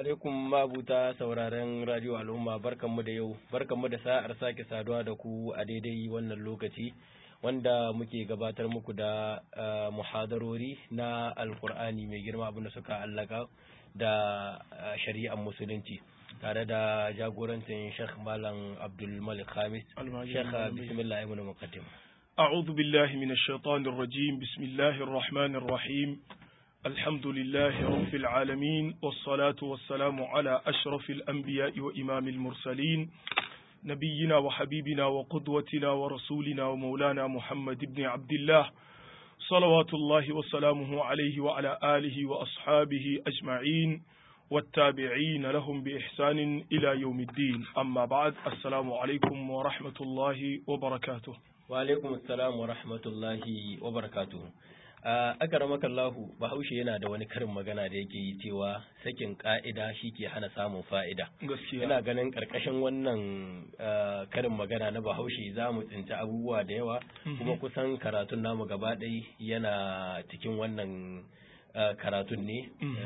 alaikum mabuta sauraren radio al'umma barkanmu da yau, barkanmu da sa'ar sake saduwa da ku a daidai wannan lokaci wanda muke gabatar muku da muhadarori na alkur'ani mai girma abinda suka allaka da shari'ar musulunci tare da jagorancin Sheikh Malam Abdul Malik Khamis. Sheikh bismillah ibn muqaddim. A'udhu billahi minash shaitanir rajim. Bismillahir rahmanir rahim. الحمد لله رب العالمين والصلاة والسلام على أشرف الأنبياء وإمام المرسلين نبينا وحبيبنا وقدوتنا ورسولنا ومولانا محمد بن عبد الله صلوات الله وسلامه عليه وعلى آله وأصحابه أجمعين والتابعين لهم بإحسان إلى يوم الدين أما بعد السلام عليكم ورحمة الله وبركاته. وعليكم السلام ورحمة الله وبركاته. akaramaka Allahu Bahaushe yana da wani karin magana da yake yi cewa sakin ka'ida shike hana samun fa'ida. Gaskiya. Ina ganin karkashin wannan karin magana na Bahaushe za mu tsinci abubuwa da yawa kuma kusan karatun namu gaba ɗaya yana cikin wannan karatun ne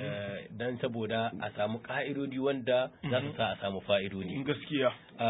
don saboda a samu ka'idodi wanda za su sa a samu fa'idodi. Gaskiya.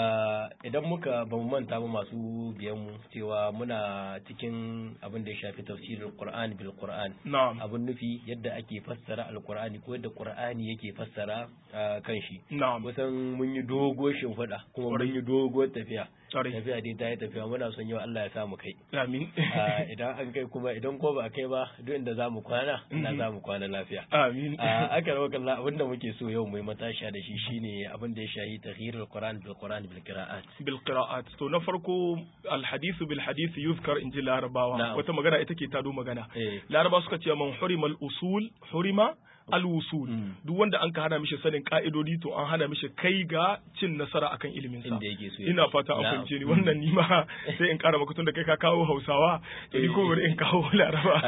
Idan muka ba mu manta ba masu biyan mu cewa muna cikin abin da ya shafi tafsirin Qur'ani bil Qur'an. Na'am. Abin nufi yadda ake fassara Al-Qur'ani ko yadda Qur'ani yake fassara kanshi. Na'am. Kusan mun yi dogo shimfiɗa kuma mun yi dogo tafiya. Tafiya dai ta yi tafiya muna son yau Allah ya samu kai. Amin. Idan an kai kuma idan ko ba a kai ba duk inda za mu kwana ina za mu kwana lafiya. Amin. Aka rawa kalla abinda muke so yau mai matashiya da shi shine abin da ya shahi taghyirul Qur'an bil Qur'an bil qira'at. Bil qira'at. To na farko al hadith bil hadith yuzkar inji Larabawa. Wata magana ita ke tado magana. Larabawa suka ce man hurima al usul hurima al-wusul duk wanda an ka hana mishi sanin ka'idodi to an hana mishi kai ga cin nasara akan ilimin sa. Ina fata an fahimce ni wannan ni ma sai in kara maka tun da kai ka kawo Hausawa to ni ko bari in kawo Laraba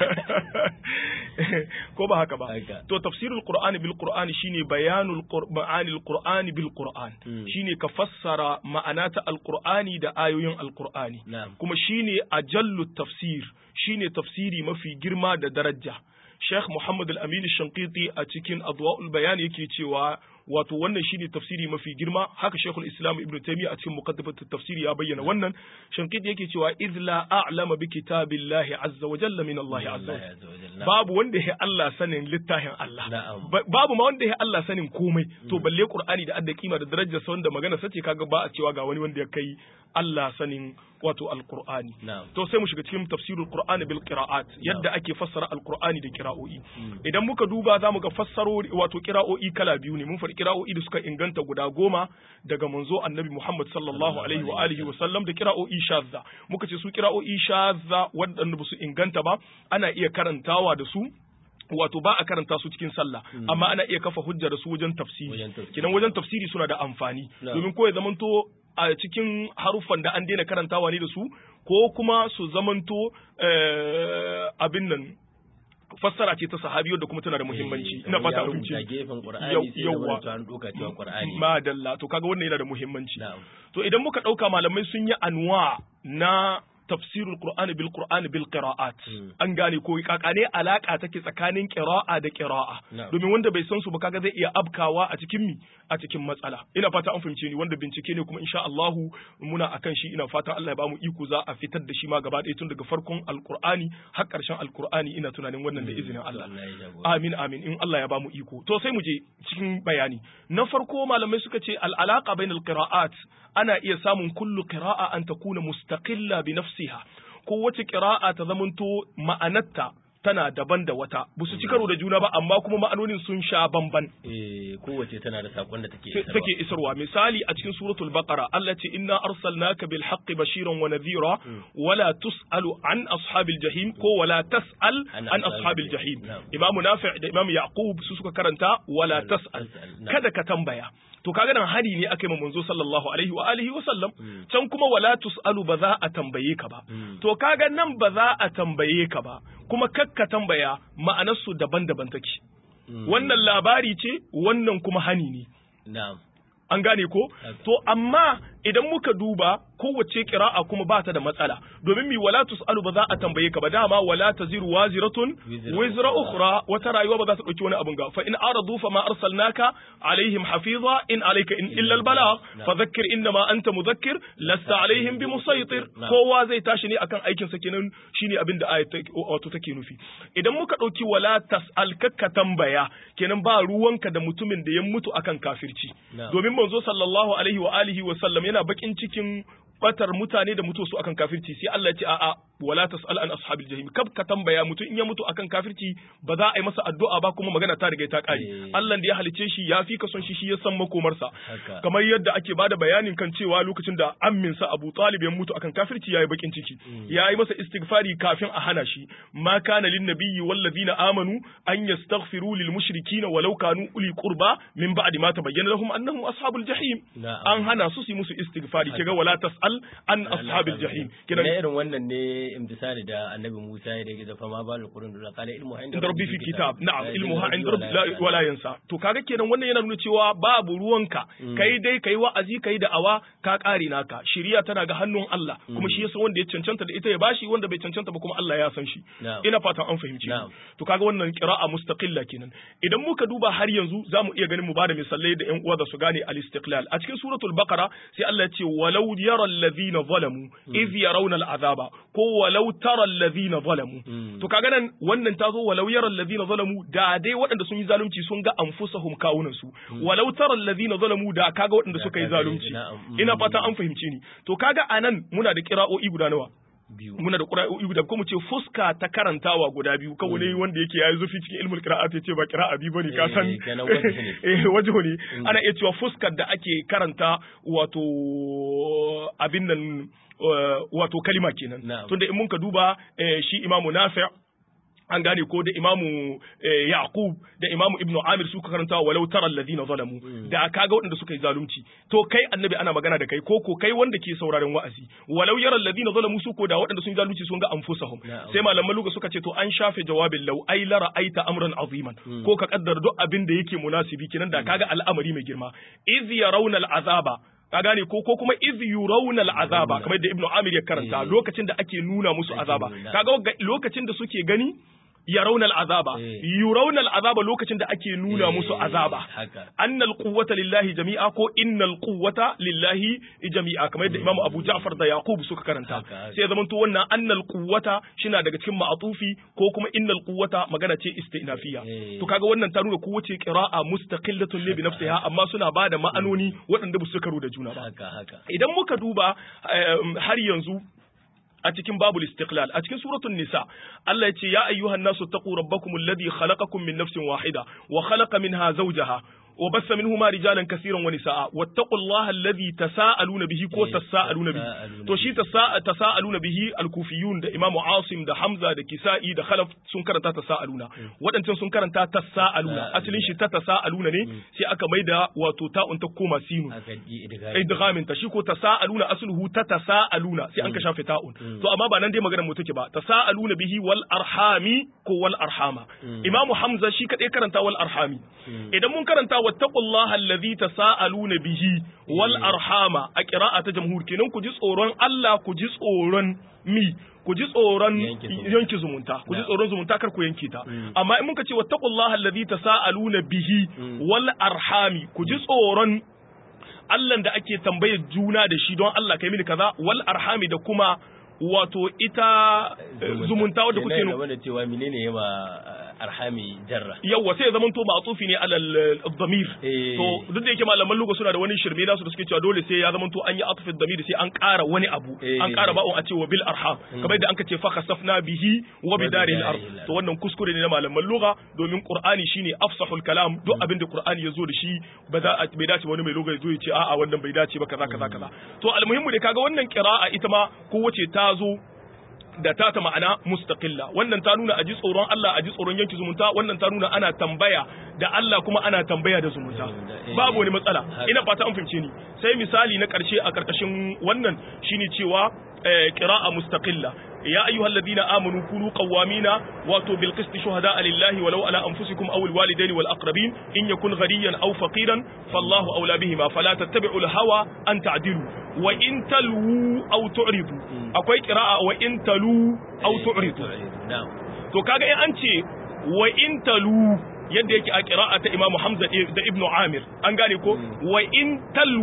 ko ba haka ba. To tafsirul Qur'ani bil Qur'ani shine bayanul ma'anil Qur'ani bil Qur'an shine ka fassara ma'anata al-Qur'ani da ayoyin al-Qur'ani kuma shine ajallut tafsir shine tafsiri mafi girma da daraja. Sheikh Muhammad Al-Amin Al-Shanqiti a cikin Adwa'ul Bayan yake cewa wato wannan shine tafsiri mafi girma haka Sheikhul Islam Ibn Taymiyyah a cikin Muqaddimat at-Tafsir ya bayyana wannan Shanqiti yake cewa idh la a'lama bi kitabillahi azza wa jalla min Allah azza wa jalla babu wanda ya Allah sanin littafin Allah babu ma wanda ya Allah sanin komai to balle Qur'ani da adda kima da darajar sa wanda magana sace kaga ba a cewa ga wani wanda ya kai Allah sanin wato alqur'ani to sai mu shiga cikin tafsirul qur'ani bil qira'at yadda ake fassara alqur'ani da qira'o'i idan muka duba zamu ga fassarori wato qira'o'i kala biyu ne mun faɗi qira'o'i da suka inganta guda 10 daga manzo annabi Muhammad sallallahu alaihi wa alihi wa sallam da qira'o'i shadza muka ce su qira'o'i shadza waɗanda ba su inganta ba ana iya karantawa da su wato ba a karanta su cikin sallah amma ana iya kafa hujja da su wajen tafsiri kidan wajen tafsiri suna da amfani domin ko ya zamanto a cikin haruffan da an daina karantawa ne da su ko kuma su zamanto abin nan fassara ce ta sahabiyo da kuma tana da muhimmanci ina fata a fahimci yawa madalla to kaga wannan yana da muhimmanci to idan muka dauka malamai sun yi anwa na tafsirul Qur'ani bil Qur'ani bil qira'at an gane ko kakane alaka take tsakanin qira'a da qira'a domin wanda bai san su ba kaga zai iya abkawa a cikin matsala ina fata an fahimce ni wanda bincike ne kuma insha Allah muna akan shi ina fata Allah ya bamu iko za a fitar da shi ma gaba ɗaya tun daga farkon alqur'ani har ƙarshen alqur'ani ina tunanin wannan da izinin Allah amin amin in Allah ya bamu iko to sai mu je cikin bayani na farko malamai suka ce al alaqa bainal qira'at ana iya samun kullu qira'a an takuna mustaqilla bi nafsiha ko wace qira'a ta zamanto ma'anarta tana daban da wata ba su ci karo da juna ba amma kuma ma'anonin sun sha bamban kowace tana da sakon da take isarwa misali a cikin suratul baqara Allah ce inna arsalnaka bil haqqi bashiran wa nadhira wala tusalu an ashabil jahim ko wala tasal an ashabil jahim imamu nafi' da imamu yaqub su suka karanta wala tasal kada ka tambaya to kaga nan hari ne aka yi ma manzo sallallahu alaihi wa alihi wa sallam can kuma wala tusalu ba za a tambaye ka ba to kaga nan ba za a tambaye ka ba kuma kakka tambaya ma'anar su daban-daban take wannan labari ce wannan kuma hani ne na'am an gane ko to amma idan muka duba kowace qira'a kuma ba ta da matsala domin mi wala tusalu ba za a tambaye ka ba dama wala taziru waziratun wizra ukhra wata rayuwa ba za ta dauki wani abun ga fa in aradu fa ma arsalnaka alaihim hafiza in alayka illa albalagh fadhakkir inma anta mudhakkir lasta alaihim bimusaytir kowa zai tashi ne akan aikin sa kenan shine abin da ayat wato take nufi idan muka dauki wala tasal ka tambaya kenan ba ruwanka da mutumin da ya mutu akan kafirci domin manzo sallallahu alaihi wa alihi wa sallam yana bakin cikin batar mutane da mutu su akan kafirci sai Allah ya ce a'a wala tasal an ashabil jahim kab ka tambaya mutum in ya mutu akan kafirci ba za a yi masa addu'a ba kuma magana ta riga ta kare Allah da ya halice shi ya fi ka son shi ya san makomarsa kamar yadda ake bada bayanin kan cewa lokacin da ammin sa Abu Talib ya mutu akan kafirci yayi bakin ciki yayi masa istighfari kafin a hana shi ma kana lin nabiyyi wal ladina amanu an yastaghfiru lil mushrikeen walau kanu uli qurba min ba'di ma tabayyana lahum annahum ashabul jahim an hana su su musu istighfari kiga wala tasal an ashabil jahim kina irin wannan ne imtisali da annabi Musa ya rage da fama ba alquran da qala ilmu inda rabbi fi kitab na'am ilmu inda rabbi wala yansa to kaga kenan wannan yana nuna cewa babu ruwanka kai dai kai wa'azi kai da awa ka kare naka shiriya tana ga hannun Allah kuma shi yasa wanda ya cancanta da ita ya bashi wanda bai cancanta ba kuma Allah ya san shi ina fatan an fahimci to kaga wannan qira'a mustaqilla kenan idan muka duba har yanzu zamu iya ganin mu bada misalai da ƴan uwa da su gane al-istiqlal a cikin suratul baqara sai Allah ya ce walau yara alladhina zalamu iz yarawna al-azaba ko walau tara alladhina zalamu to kaga nan wannan tazo walau yara alladhina zalamu da dai waɗanda sun yi zalunci sun ga anfusahum kawunan su walau tara alladhina zalamu da kaga waɗanda suka yi zalunci ina fata an fahimce ni to kaga anan muna da qira'o'i guda nawa muna da qira'o'i guda ko mu ce fuska ta karantawa guda biyu kawai ne wanda yake yayi zufi cikin ilmul qira'at yace ba qira'a bi bane ka san wajo ne ana iya cewa fuskar da ake karanta wato abin nan wato kalima kenan tunda in mun ka duba shi imamu Nafi' an gane ko da imamu Yaqub da imamu Ibn Amir suka karanta walau tara alladhina zalamu da kaga waɗanda suka yi zalunci to kai annabi ana magana da kai ko kai wanda ke sauraron wa'azi walau yara alladhina zalamu su ko da waɗanda sun yi zalunci sun ga anfusahum sai malaman luga suka ce to an shafe jawabin law ai la ra'aita amran aziman ko ka kaddara duk abin da yake munasibi kenan da kaga al'amari mai girma iz yarawna al'azaba ka gane ko kuma iz yurawna al'azaba kamar da Ibn Amir ya karanta lokacin da ake nuna musu azaba kaga lokacin da suke gani yarawna al'azaba yurawna al'azaba lokacin da ake nuna musu azaba annal quwwata lillahi jami'a ko innal quwwata lillahi jami'a kamar yadda Imam Abu Ja'far da Yaqub suka karanta sai ya zamanto wannan annal quwwata shina daga cikin ma'atufi ko kuma innal quwwata magana ce istinafiya to kaga wannan ta nuna kowace qira'a mustaqillatun li bi nafsiha amma suna bada ma'anoni waɗanda ba su karo da juna ba idan muka duba har yanzu a cikin babul istiqlal a cikin suratul nisa Allah ya ce ya ayyuhan nasu taqu rabbakum alladhi khalaqakum min nafsin wahida wa khalaqa minha zawjaha وبث منهما رجالا كثيرا ونساء واتقوا الله الذي تساءلون به كو تساءلون به to shi tasaaluna bihi al-kufiyun da Imam Asim da Hamza da Kisa'i da Khalaf sun karanta tasaaluna wadancan sun karanta tasaaluna asalin shi ta tasaaluna ne sai aka maida wato ta'un ta koma sinu idghamin ta shi ko tasaaluna asluhu ta tasaaluna sai an ka shafe ta'un to amma ba nan dai maganar mu take ba tasaaluna bihi wal arhami ko wal arhama Imam Hamza shi kadai karanta wal arhami idan mun karanta wattaqullaha allazi tasaaluna bihi wal arhama a qira'ata jamhur kenan ku ji tsoron Allah ku ji tsoron ku ji tsoron yanki zumunta ku ji tsoron zumunta kar ku yanke ta amma in muka ce wattaqullaha allazi tasaaluna bihi wal arhami ku ji tsoron Allah da ake tambayar juna da shi don Allah kai mini kaza wal arhami da kuma wato ita zumunta wadda kuke nuna wanda cewa menene yawa arhami jarra yawa sai zaman to ma'tufi ne alal dhamir to duk da yake malaman lugha suna da wani shirme nasu da suke cewa dole sai ya zaman to an yi atfi dhamir sai an ƙara wani abu an ƙara ba'un a cewa bil arham kamar yadda an kace fa khasafna bihi wa bidaril ard to wannan kuskure ne na malaman lugha domin qur'ani shine afsahul kalam duk abin da qur'ani ya zo da shi bai dace wani mai lugha ya zo ya ce a'a wannan bai dace ba kaza kaza kaza to almuhimmu da kaga wannan qira'a ita ma kowace ta zo da ta ma'ana mustaqilla wannan ta nuna aji tsoron Allah aji tsoron yanki zumunta wannan ta nuna ana tambaya da Allah kuma ana tambaya da zumunta babu wani matsala ina fata an fahimce ni sai misali na karshe a karkashin wannan shine cewa qira'a mustaqilla ya ayyuhalladhina amanu kunu qawwamina wato bil qisti shuhada'a lillahi walau ala anfusikum aw al walidayni wal aqrabin in yakun ghaniyan aw faqiran fallahu awla bihima fala tattabi'u al hawa an ta'dilu wa in talu aw tu'ridu akwai qira'a wa in talu aw tu'ridu to kaga in an ce wa in talu yadda yake a qira'a ta Imam Hamza da Ibn Amir an gane ko wa in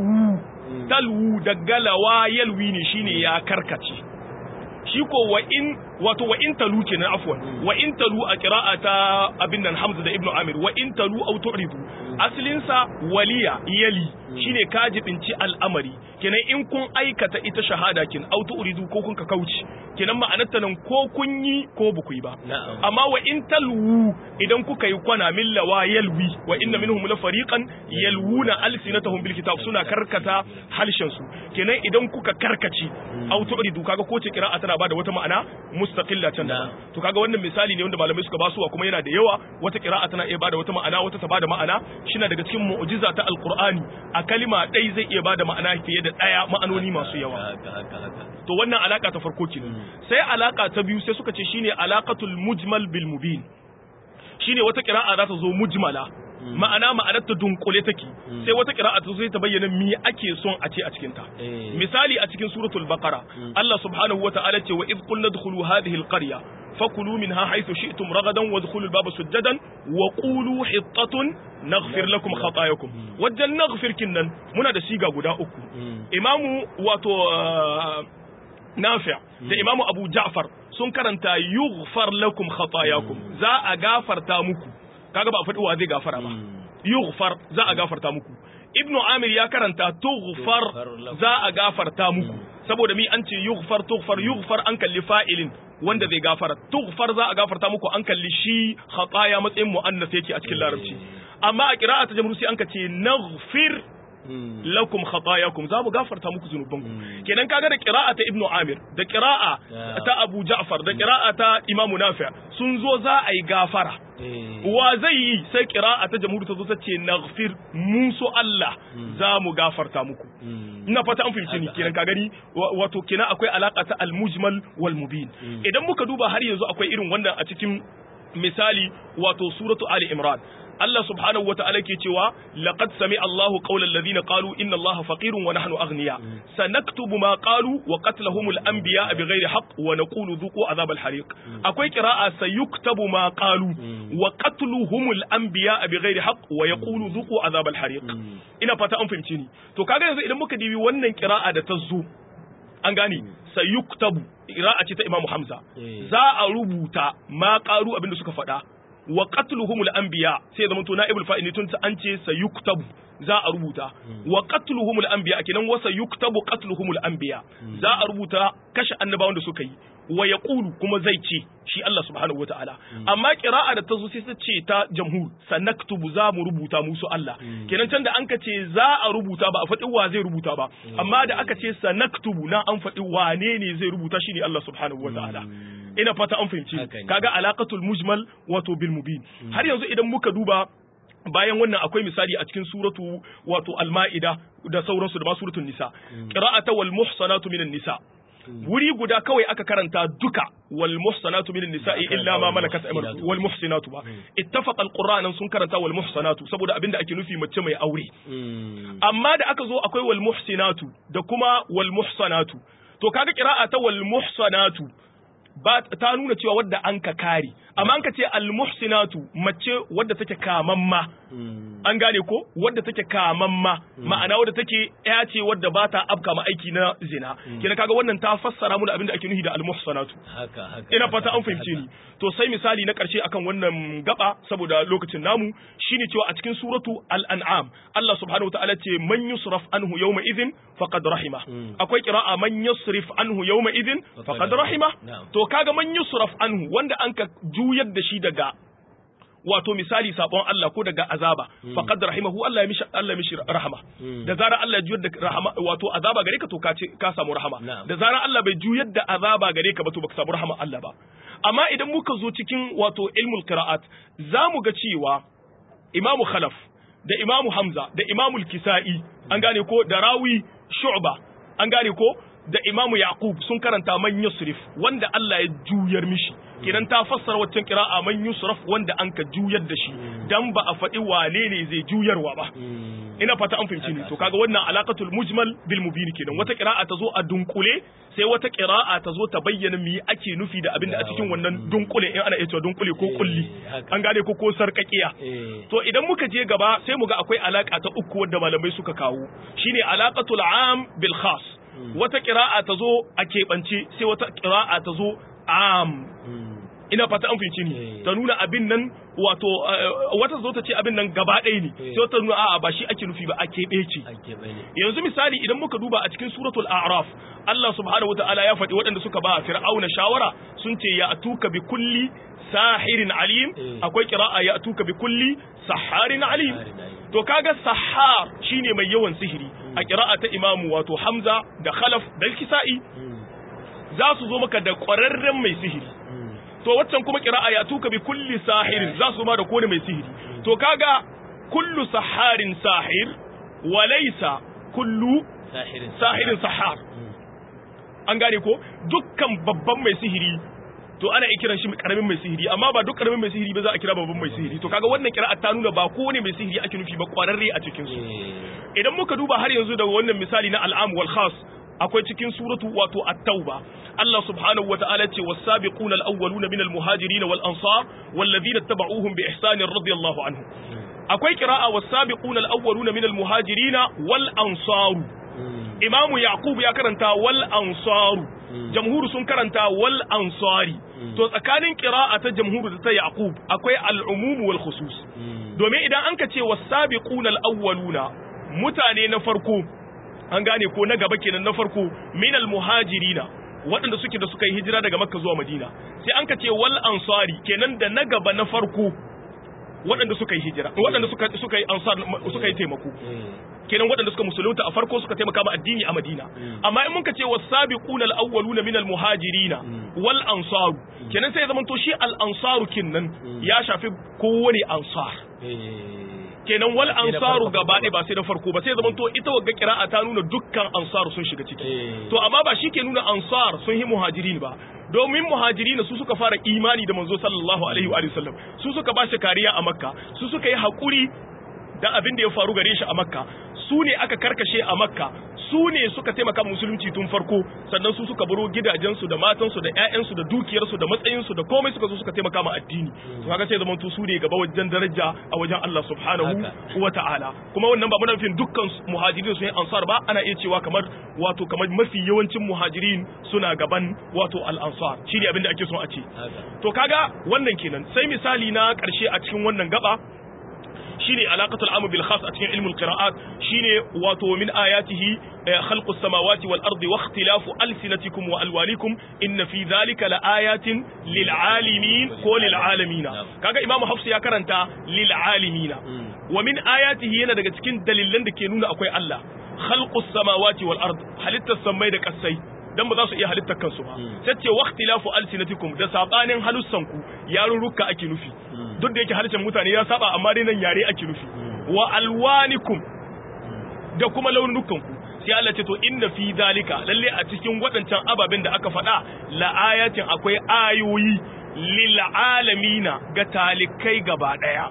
talwu daga lawa yalwi ne shine ya karkace shi ko wa in talu kenan afwan wa in talu a qira'a ta abin nan Hamza da Ibn Amir wa in talu aw tu'ridu aslin sa waliya yali shine ka jibinci al'amari kenan in kun aikata ita shahada kin aw tu'ridu ko kun ka kauce kenan ma'anarta nan ko kun yi ko ba ku yi ba amma wa in talwu idan kuka yi kwana min lawa yalwi wa inna minhum la fariqan yalwuna alsinatahum bil kitab suna karkata halshen su kenan idan kuka karkace aw tu'ridu kaga ko ce qira'a tana bada wata ma'ana mustaqilla can da to kaga wannan misali ne wanda malamai suka basuwa kuma yana da yawa wata qira'a tana iya bada wata ma'ana wata ta bada ma'ana shine daga cikin mu'jiza ta alqur'ani a kalima dai zai iya bada ma'ana fiye da daya ma'anoni masu yawa to wannan alaka ta farko kenan sai alaka ta biyu sai suka ce shine alaqatul mujmal bil mubin shine wata qira'a za ta zo mujmala ma'anar ta dunkule take sai wata qira'a ta zo ta bayyana me ake son a ce a cikin ta misali a cikin suratul baqara Allah subhanahu wata'ala ce wa id qulna dkhulu hadhihi alqarya fakulu minha haythu shi'tum ragadan wadkhulu albaba sujadan wa qulu hittatun naghfir lakum khatayakum wajen naghfir kinnan muna da siga guda uku imamu wato Nafi' da Imamu Abu Ja'far sun karanta yughfar lakum khatayakum za a gafarta muku kaga ba a faɗi wa zai gafara ba yughfar za a gafarta muku Ibn Amir ya karanta tughfar za a gafarta muku saboda mi an ce yughfar an kalli fa'ilin wanda zai gafara tughfar za a gafarta muku an kalli shi khataya matsayin muannas yake a cikin larabci amma a qira'a ta jamhur sai an ka ce naghfir lakum khatayakum za mu gafarta muku zunubanku kenan kaga da qira'a ta Ibn Amir da qira'a ta Abu Ja'far da qira'a ta Imam Nafi' sun zo za a yi gafara wa zai yi sai qira'a ta jamhur ta zo ta ce naghfir musu Allah za mu gafarta muku ina fata an fahimce ni kenan ka gani wato kenan akwai alaka ta al-mujmal wal mubin idan muka duba har yanzu akwai irin wannan a cikin misali wato suratu Ali Imran Allah subhanahu wa ta'ala ke cewa laqad sami Allahu qawla alladhina qalu inna Allaha faqirun wa nahnu aghniya sanaktubu ma qalu wa qatlahumul anbiya bighairi haqq wa naqulu dhuqu adhab al-hariq akwai qira'a sayuktabu ma qalu wa qatluhumul anbiya bighairi haqq wa yaqulu dhuqu adhab al-hariq ina fata an fahimci ni to kaga yanzu idan muka dibi wannan qira'a da ta zo an gane sayuktabu qira'a ce ta Imam Hamza za a rubuta ma qalu abinda suka faɗa wa qatluhumul anbiya sai zaman to naibul fa'il tun ta an ce sayuktabu za a rubuta wa qatluhumul anbiya kenan wa sayuktabu qatluhumul anbiya za a rubuta kashe annabawan da suka yi wa yaqulu kuma zai ce shi Allah subhanahu wataala amma qira'a da ta zo sai ta ce ta jamhur sanaktubu za mu rubuta musu Allah kenan can da an ka ce za a rubuta ba a faɗi wa zai rubuta ba amma da aka ce sanaktubu na an faɗi wane ne zai rubuta shi ne Allah subhanahu wataala ina fata an fahimci kaga alaqatul mujmal wato bil mubin har yanzu idan muka duba bayan wannan akwai misali a cikin suratu wato al-ma'ida da sauransu da ma suratul nisa qira'ata wal muhsanatu minan nisa wuri guda kawai aka karanta duka wal muhsanatu minan nisa'i illa ma malakat aymanukum wal muhsinatu ba ittafaqa al-qur'an sun karanta wal muhsanatu saboda abinda ake nufi mace mai aure amma da aka zo akwai wal muhsinatu da kuma wal muhsanatu to kaga qira'ata wal muhsanatu ba ta nuna cewa wadda an ka kare amma an ka ce almuhsinatu mace wadda take kamamma an gane ko wadda take kamamma ma'ana wadda take ya ce wadda ba ta afka ma aiki na zina kina kaga wannan ta fassara mu da abin da ake nufi da almuhsanatu haka ina fata an fahimce ni to sai misali na karshe akan wannan gaba saboda lokacin namu shine cewa a cikin suratu al-an'am Allah subhanahu wataala ce man yusraf anhu yawma idhin faqad rahima akwai qira'a man yusrif anhu yawma idhin faqad rahima to kaga man yusraf anhu wanda an ka juyar da shi daga wato misali sabon Allah ko daga azaba faqad rahimahu Allah ya mishi rahama da zarar Allah ya juyar da rahama wato azaba gare ka to ka samu rahama da zarar Allah bai juyar da azaba gare ka ba to baka samu rahama Allah ba amma idan muka zo cikin wato ilmul qira'at zamu ga cewa Imam Khalaf da Imam Hamza da Imam al-Kisa'i an gane ko da rawi Shu'ba an gane ko da Imam Yaqub sun karanta man yusrif wanda Allah ya juyar mishi kenan ta fassara waccan qira'a man yusraf wanda an ka juyar da shi dan ba a faɗi wane ne zai juyarwa ba ina fata an fahimci ni to kaga wannan alaqatul mujmal bil mubin kenan wata qira'a ta zo a dunkule sai wata qira'a ta zo ta bayyana me ake nufi da abinda a cikin wannan dunkule in ana cewa dunkule ko kulli an gane ko sarkakiya to idan muka je gaba sai mu ga akwai alaka ta uku wanda malamai suka kawo shine alaqatul am bil khas wata qira'a ta zo a keɓance sai wata qira'a ta zo am ina fata an fice ni ta nuna abin nan wato wata zo ta ce abin nan gaba ɗaya ne sai wata nuna a'a ba shi ake nufi ba a keɓe ce yanzu misali idan muka duba a cikin suratul a'raf Allah subhanahu wataala ya faɗi waɗanda suka ba fir'auna shawara sun ce ya atuka bi kulli sahirin alim akwai qira'a ya atuka bi kulli saharin alim to kaga sahar shine mai yawan sihiri a qira'a ta imamu wato Hamza da Khalaf da Kisa'i za su zo maka da ƙwararren mai sihiri to waccan kuma qira'a ya tuka bi kulli sahirin za su ma da kone mai sihiri to kaga kullu saharin sahir wa laysa kullu sahirin sahar an gane ko dukkan babban mai sihiri to ana iya kiran shi karamin mai sihiri amma ba duk karamin mai sihiri ba za a kira babban mai sihiri to kaga wannan qira'a ta nuna ba kowane mai sihiri ake nufi ba kwararre a cikin su idan muka duba har yanzu da wannan misali na al'am wal khas akwai cikin suratu wato at-tauba Allah subhanahu wa ta'ala ce was-sabiquna al-awwaluna minal muhajirin wal ansar wal ladina tabauhum bi ihsan radiyallahu anhum akwai qira'a was-sabiquna al-awwaluna minal muhajirin wal ansar Imam Yaqub ya karanta wal ansar jamhur sun karanta wal ansari to tsakanin qira'a ta jamhur da ta Yaqub akwai al-umum wal khusus domin idan an ka ce was-sabiquna al-awwaluna mutane na farko an gane ko na gaba kenan na farko minal muhajirina waɗanda suka yi hijira daga Makka zuwa Madina sai an ka ce wal ansari kenan da na gaba na farko waɗanda suka yi hijira waɗanda suka yi ansar suka yi taimako kenan waɗanda suka musulunta a farko suka taimaka ma addini a Madina amma in mun ka ce was-sabiquna al-awwaluna minal muhajirina wal ansaru kenan sai zaman to shi al ansaru kinnan ya shafi kowane ansar kenan wal ansaru gaba ɗaya ba sai da farko ba sai zaman to ita wagga qira'a ta nuna dukkan ansaru sun shiga ciki to amma ba shi ke nuna ansar sun yi muhajirin ba domin muhajirin su suka fara imani da manzo sallallahu alaihi wa sallam su suka ba shi kariya a makka su suka yi hakuri da abin da ya faru gare shi a makka su ne aka karkashe a makka su ne suka taimaka musulunci tun farko sannan su suka baro gidajensu da matansu da ƴaƴansu da dukiyarsu da matsayinsu da komai suka zo suka taimaka ma addini to kaga sai zaman su ne gaba wajen daraja a wajen Allah subhanahu wa ta'ala kuma wannan ba muna nufin dukkan muhajirin su ne ansar ba ana iya cewa kamar mafi yawancin muhajirin suna gaban wato al-ansar shine abin da ake son a ce to kaga wannan kenan sai misali na karshe a cikin wannan gaba shine alaqatul am bil khas a cikin ilmul qira'at shine wato min ayatihi khalqus samawati wal ardi wa ikhtilafu alsinatikum wa alwanikum inna fi dhalika la ayatin lil alimin ko lil alamin kaga imamu hafs ya karanta lil alamin wa min ayatihi yana daga cikin dalilan da ke nuna akwai Allah khalqus samawati wal ard halittar samai da kasai dan ba za su iya halittar kansu ba sai ce waqtilafu alsinatikum da sabanin halussanku yarurruka ake nufi duk da yake harshen mutane ya saba amma dai nan yare ake nufi wa alwanikum da kuma launukanku sai Allah ce to inna fi zalika lalle a cikin wadancan ababen da aka faɗa la ayatin akwai ayoyi lil alamina ga talikai gaba daya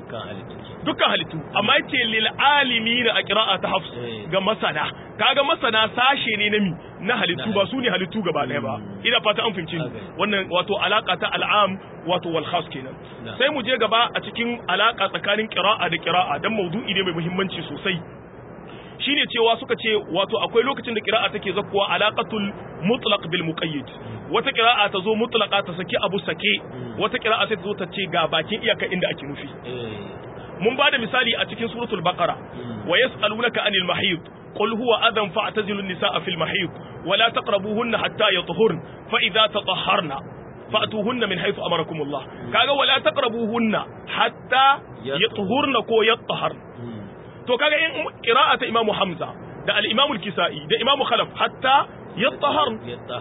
dukkan halittu amma yace lil alimina a qira'a ta hafs ga masana kaga masana sashe ne na halittu ba su ne halittu gaba daya ba ina fata an fahimci wannan wato alaka ta al'am wato wal khas kenan sai mu je gaba a cikin alaka tsakanin qira'a da qira'a dan maudu'i ne mai muhimmanci sosai shine cewa suka ce wato akwai lokacin da qira'a take zakkuwa alaqatul mutlaq bil muqayyid wata qira'a ta zo mutlaqa ta saki abu sake wata qira'a sai ta zo ta ce ga bakin iyaka inda ake nufi mun ba da misali a cikin suratul baqara wa yas'alunaka anil mahid qul huwa adhan fa'tazilu an-nisaa fil mahid wa la taqrabuhunna hatta yatahurna fa idza tatahharna fa'tuhunna min haythu amarakum Allah kaga wa la taqrabuhunna hatta yatahurna ko yatahharna to kaga in qira'ata imamu hamza da al-imamu al-kisa'i da imamu khalaf hatta yatahharna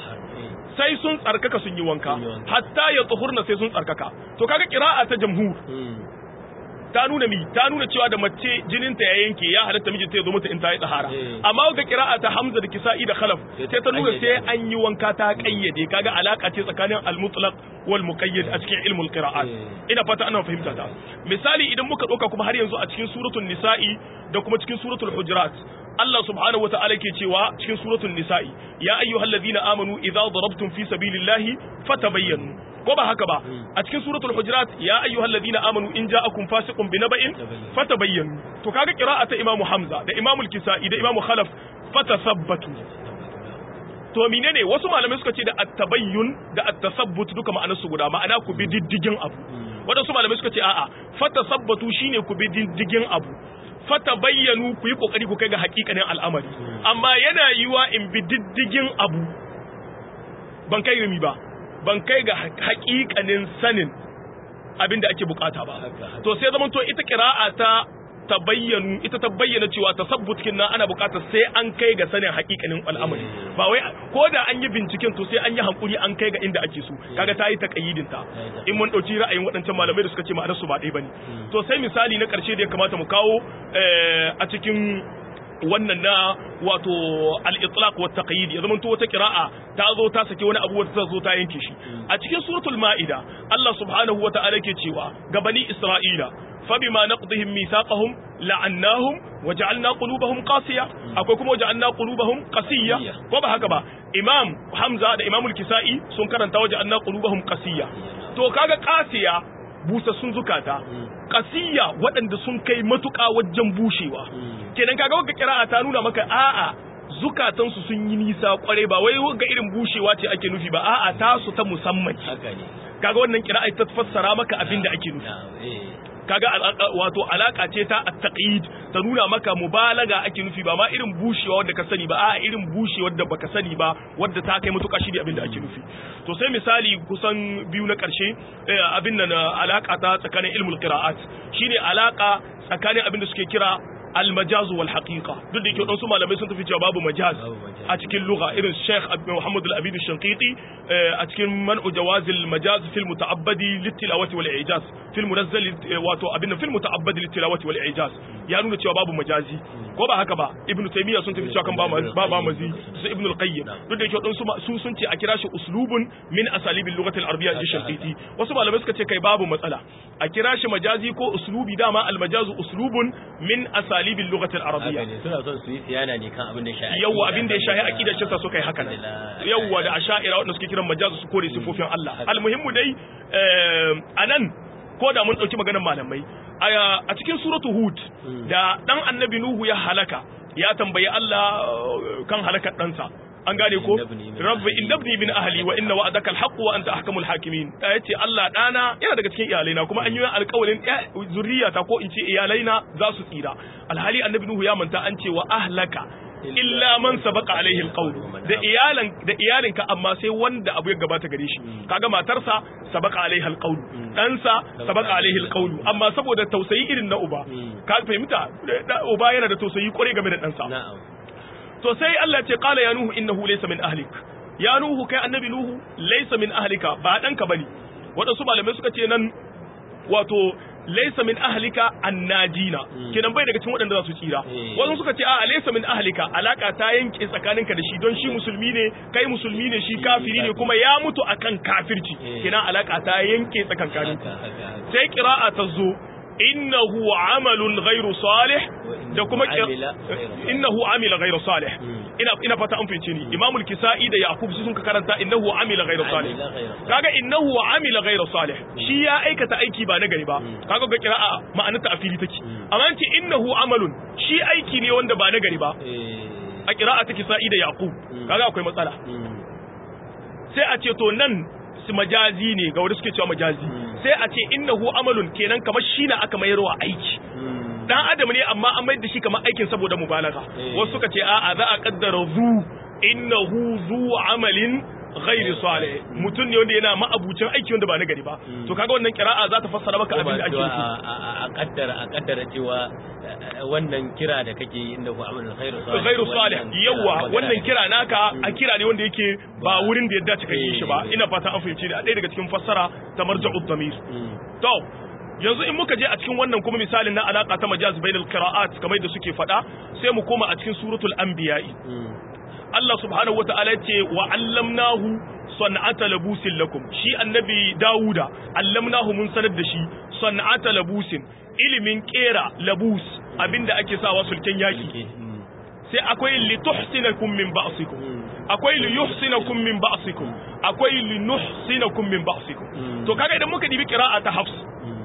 sai sun tsarkaka sun yi wanka hatta yatahurna sai sun tsarkaka to kaga qira'a ta jamhur ta nuna cewa da mace jininta ya yanke ya halatta mijinta ya zo mata in ta yi tsahara amma ga qira'a ta Hamza da Kisa'i da Khalaf sai ta nuna sai an yi wanka ta kayyade kaga alaka ce tsakanin al-mutlaq wal muqayyad a cikin ilmul qira'at ina fata ana fahimta ta misali idan muka dauka kuma har yanzu a cikin suratul nisa'i da kuma cikin suratul hujurat Allah subhanahu wa ta'ala ke cewa cikin suratul nisa'i ya ayyuhallazina amanu idza darabtum fi sabilillahi fatabayyanu ko ba haka ba a cikin suratul hujurat ya ayyuhallazina amanu in ja'akum fasiqun binaba'in fatabayyanu to kaga qira'ata imamu hamza da imamu al-kisa'i da imamu khalaf fatasabbatu to menene wasu malamai suka ce da at-tabayyun da at-tasabbut duka ma'anar su guda ma'ana ku bi diddigin abu wadansu malamai suka ce a'a fatasabbatu shine ku bi diddigin abu fatabayyanu ku yi kokari ku kai ga hakikanin al'amari amma yana yiwa in bi diddigin abu ban kai gami ba ban kai ga hakikanin sanin abin da ake bukata ba to sai zaman to ita qira'a ta bayyana cewa tasabbut kinna ana bukatar sai an kai ga sanin hakikanin al'amari ba wai ko da an yi binciken to sai an yi hankuri an kai ga inda ake so kaga ta yi taqayyidin ta in mun dauki ra'ayin waɗancan malamai da suka ce ma'anar su ba dai bane to sai misali na karshe da ya kamata mu kawo a cikin wannan na wato al-itlaq wa taqyid ya zamanto wata qira'a ta zo ta sake wani abu wata ta zo ta yanke shi a cikin suratul maida Allah subhanahu wa ta'ala yake cewa ga bani isra'ila fabima naqdihim mithaqahum la'annahum waja'alna qulubahum qasiya akwai kuma waja'alna qulubahum qasiya ko ba haka ba imam hamza da imamul kisai sun karanta waja'alna qulubahum qasiya to kaga qasiya busassun zukata qasiya waɗanda sun kai matuƙa wajen bushewa kenan kaga wanda kira'a ta nuna maka a'a zukatansu sun yi nisa kware ba wai ga irin bushewa ce ake nufi ba a'a tasu ta musamman kaga wannan kira'a ta fassara maka abin da ake nufi kaga wato alaka ce ta at-taqyid ta nuna maka mubalaga ake nufi ba ma irin bushewa wanda ka sani ba a irin bushewa da baka sani ba wanda ta kai mutuka shi abin da ake nufi to sai misali kusan biyu na karshe abin nan alaka ta tsakanin ilmul qira'at shine alaka tsakanin abin da suke kira al-majaz wal haqiqa duk da yake wadansu malamai sun tafi cewa babu majaz a cikin lugha irin Sheikh Muhammad al-Abid al-Shanqiti a cikin man'u jawaz al-majaz fil muta'abbadi lit-tilawati wal i'jaz fil munazzal wato abin fil muta'abbadi lit-tilawati wal i'jaz ya nuna cewa babu majazi ko ba haka ba Ibn Taymiyyah sun tafi cewa kan ba mazi sai Ibn al-Qayyim duk da yake wadansu su sun ce a kira shi uslubun min asalibil lughati al-arabiyya da Shanqiti wasu malamai suka ce kai babu matsala a kira shi majazi ko uslubi dama al-majazu uslubun min asalibin lugatil arabiyya suna son su yi siyana ne kan abin da ya shahi yawa abin da ya shahi aqidar cinsa suka yi haka nan yawa da asha'ira wanda suke kiran majazu su kore sifofin Allah almuhimmu dai anan ko da mun dauki maganar malamai a cikin suratu hud da dan annabi nuhu ya halaka ya tambayi Allah kan halakar ɗansa an gane ko rabbi innabni min ahli wa inna wa'adaka alhaq wa anta ahkamul hakimin da yace Allah dana yana daga cikin iyalaina kuma an yi alƙawarin zuriyata ko in ce iyalaina za su tsira alhali annabi nuhu ya manta an ce wa ahlaka illa man sabaqa alaihi alqawl da iyalinka amma sai wanda abu ya gabata gare shi kaga matarsa sabaqa alaihi alqawl ɗansa sabaqa alaihi alqawl amma saboda tausayi irin na uba ka fahimta uba yana da tausayi kware game da ɗansa to sai Allah ce qala ya nuhu innahu laysa min ahlik ya nuhu kai annabi nuhu laysa min ahlika ba danka bane wadansu malamai suka ce nan wato laysa min ahlika annajina kenan bai daga cikin wadanda za su tsira wadansu suka ce a laysa min ahlika alaka ta yanke tsakaninka da shi don shi musulmi ne kai musulmi ne shi kafiri ne kuma ya mutu akan kafirci kenan alaka ta yanke tsakankaninku sai qira'a ta zo innahu amalun ghairu salih da kuma innahu amila ghairu salih ina fata an fice ni imamul kisai da yaqub sun ka karanta innahu amila ghairu salih kaga innahu amila ghairu salih shi ya aikata aiki ba na gari ba kaga ga qira'a ma'anar ta afili take amma ce innahu amalun shi aiki ne wanda ba na gari ba a qira'a ta kisai da yaqub kaga akwai matsala sai a ce to nan majazi ne ga wanda suke cewa majazi sai a ce innahu amalun kenan kamar shi na aka mayarwa aiki dan adam ne amma an mayar da shi kamar aikin saboda mubalaga wasu suka ce a'a za a kaddara zu innahu zu amalin ghairi salih mutun ne wanda yana ma'abucin aiki wanda ba na gari ba to kaga wannan qira'a za ta fassara maka abin da ake nufi a kaddara cewa wannan kira da kake yi inda ku amalin ghairu salih yawa wannan kira naka a kira ne wanda yake ba wurin da ya dace kai shi ba ina fata an fahimci da ɗaya daga cikin fassara ta marja'ud damir to yanzu in muka je a cikin wannan kuma misalin na alaka ta majaz bainal qira'at kamar da suke faɗa sai mu koma a cikin suratul anbiya'i Allah subhanahu wataala ya ce wa allamnahu san'ata labusin lakum shi annabi Dawuda allamnahu mun sanar da shi san'ata labusin ilimin kera labus abinda ake sawa sulken yaki sai akwai lituhsinakum min ba'sikum akwai liyuhsinakum min ba'sikum akwai linuhsinakum min ba'sikum to kaga idan muka dibi qira'a ta Hafs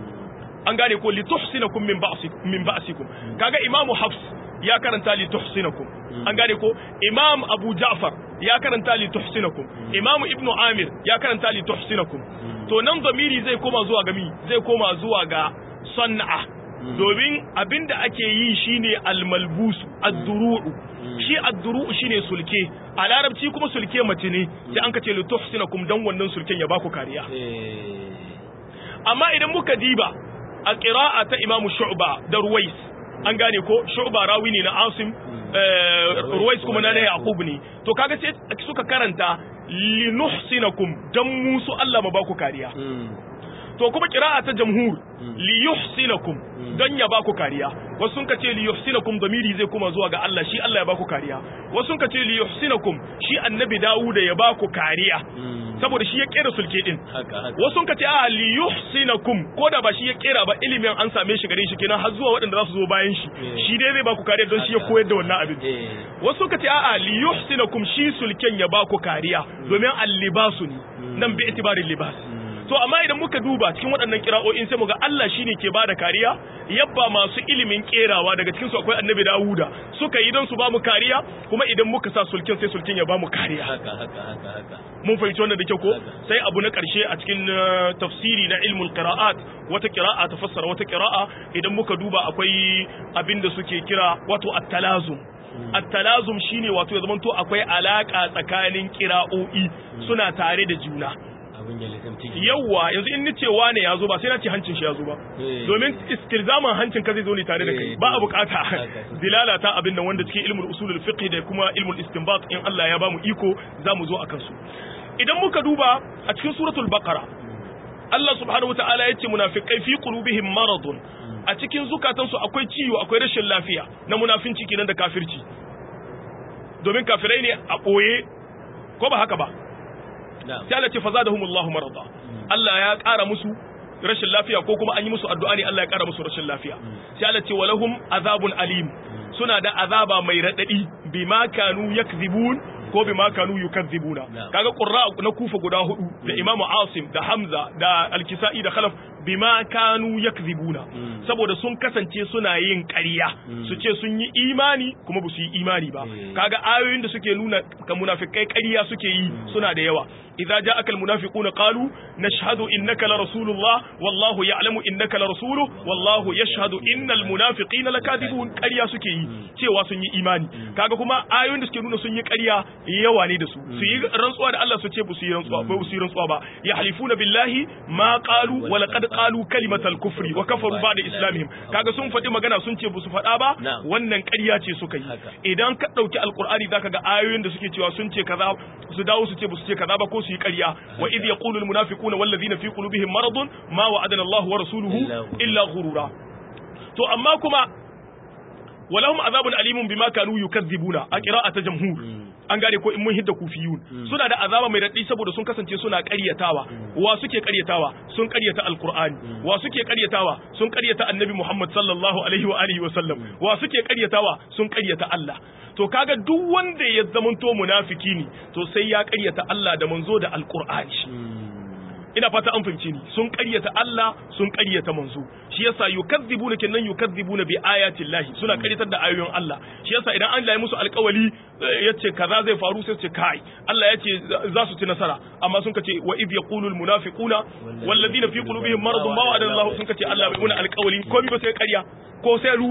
an gane ko lituhsinakum min ba'sikum kaga imamu Hafs ya karanta lituhsinakum an gane ko imam Abu Ja'far ya karanta lituhsinakum imam Ibn Amir ya karanta lituhsinakum to nan zamiri zai koma zuwa ga zai koma zuwa ga san'a domin abinda ake yi shine almalbusu ad-duru'u shi ad-duru'u shine sulke a larabci kuma sulke mace ne sai an kace lituhsinakum dan wannan sulken ya baku kariya amma idan muka diba a qira'a ta Imam Shu'ba da Ruwais an gane ko Shu'ba rawi ne na Asim Ruwais kuma na Yaqub ne to kaga sai suka karanta linuhsinakum dan musu Allah ma baku kariya to kuma qira'a ta jamhur li yuhsinakum dan ya baku kariya wasu sun kace li yuhsinakum damiri zai kuma zuwa ga Allah shi Allah ya baku kariya wasu sun kace li yuhsinakum shi annabi Dawud ya baku kariya saboda shi ya kera sulke din wasu sun kace a li yuhsinakum ko da ba shi ya kera ba ilimin an same shi gare shi kenan har zuwa waɗanda za su zo bayan shi dai zai baku kariya don shi ya koyar da wannan abin wasu sun kace a li yuhsinakum shi sulken ya baku kariya domin al-libasu ne nan bi itibarin libas to amma idan muka duba cikin waɗannan kira'o'in sai muga Allah shine ke bada kariya yabba masu ilimin kerawa daga cikin su akwai annabi Dawuda suka yi don su ba mu kariya kuma idan muka sa sulkin sai sulkin ya ba mu kariya haka mun fahimci wannan da kyau ko sai abu na ƙarshe a cikin tafsiri na ilmul qira'at wata qira'a ta fassara wata qira'a idan muka duba akwai abinda suke kira wato at-talazum at-talazum shine wato ya zamanto akwai alaka tsakanin qira'o'i suna tare da juna yawwa yanzu in nace wane yazo ba sai na ce hancin shi yazo ba domin istirzaman hancin ka zai zo ne tare da kai ba a bukata dilala ta abin nan wanda cikin ilmul usulul fiqh da kuma ilmul istinbat in Allah ya bamu iko zamu zo akan su idan muka duba a cikin suratul baqara Allah subhanahu wataala yace munafiqai fi qulubihim maradun a cikin zukatansu akwai ciwo akwai rashin lafiya na munafinci kenan da kafirci domin kafirai ne a boye ko ba haka ba sai Allah ce fazadahumullahu marada Allah ya ƙara musu rashin lafiya ko kuma an yi musu addu'a ne Allah ya ƙara musu rashin lafiya sai Allah ce walahum azabun alim suna da azaba mai radadi bima kanu yakzibun ko bima kanu yukazzibuna kaga qurra na kufa guda hudu da Imam Asim da Hamza da Al-Kisa'i da Khalaf bima kanu yakzibuna saboda sun kasance suna yin ƙarya su ce sun yi imani kuma ba su yi imani ba kaga ayoyin da suke nuna ka munafikai ƙarya suke yi suna da yawa idza ja'aka almunafiquna qalu nashhadu innaka la rasulullah wallahu ya'lamu innaka la rasuluhu wallahu yashhadu innal munafiqina lakadibun ƙarya suke yi cewa sun yi imani kaga kuma ayoyin da suke nuna sun yi ƙarya yawa ne da su su yi rantsuwa da Allah su ce ba su yi rantsuwa ba yahlifuna billahi ma qalu wa laqad qalu kalimatal kufri wa kafaru ba'da islamihim kaga sun faɗi magana sun ce ba su faɗa ba wannan ƙarya ce suka yi idan ka ɗauki alqur'ani zaka ga ayoyin da suke cewa sun ce kaza su dawo su ce ba su ce kaza ba ko su yi ƙarya wa idh yaqulu al munafiquna wal ladhina fi qulubihim maradun ma wa'adana Allah wa rasuluhu illa ghurura to amma kuma walahum azabun alimun bima kanu yukazzibuna a qira'ata jamhur an gane ko in mun hidda kufiyun suna da azaba mai raddi saboda sun kasance suna ƙaryatawa wa suke ƙaryatawa sun ƙaryata alqur'ani wa suke ƙaryatawa sun ƙaryata annabi Muhammad sallallahu alaihi wa alihi wa sallam wa suke ƙaryatawa sun ƙaryata Allah to kaga duk wanda ya zamanto munafiki ne to sai ya ƙaryata Allah da manzo da alqur'ani ina fata an fahimce ni sun ƙaryata Allah sun ƙaryata manzo shi yasa yukazzibuna kenan yukazzibuna bi ayati llahi suna ƙaryatar da ayoyin Allah shi yasa idan Allah ya musu alƙawali yace kaza zai faru sai su ce kai Allah yace za su ci nasara amma sun kace wa idh yaqulu al munafiquna wal ladina fi qulubihim maradun ma wa'ada Allah sun kace Allah bai muna alƙawali komai ba sai ƙarya ko sai rudi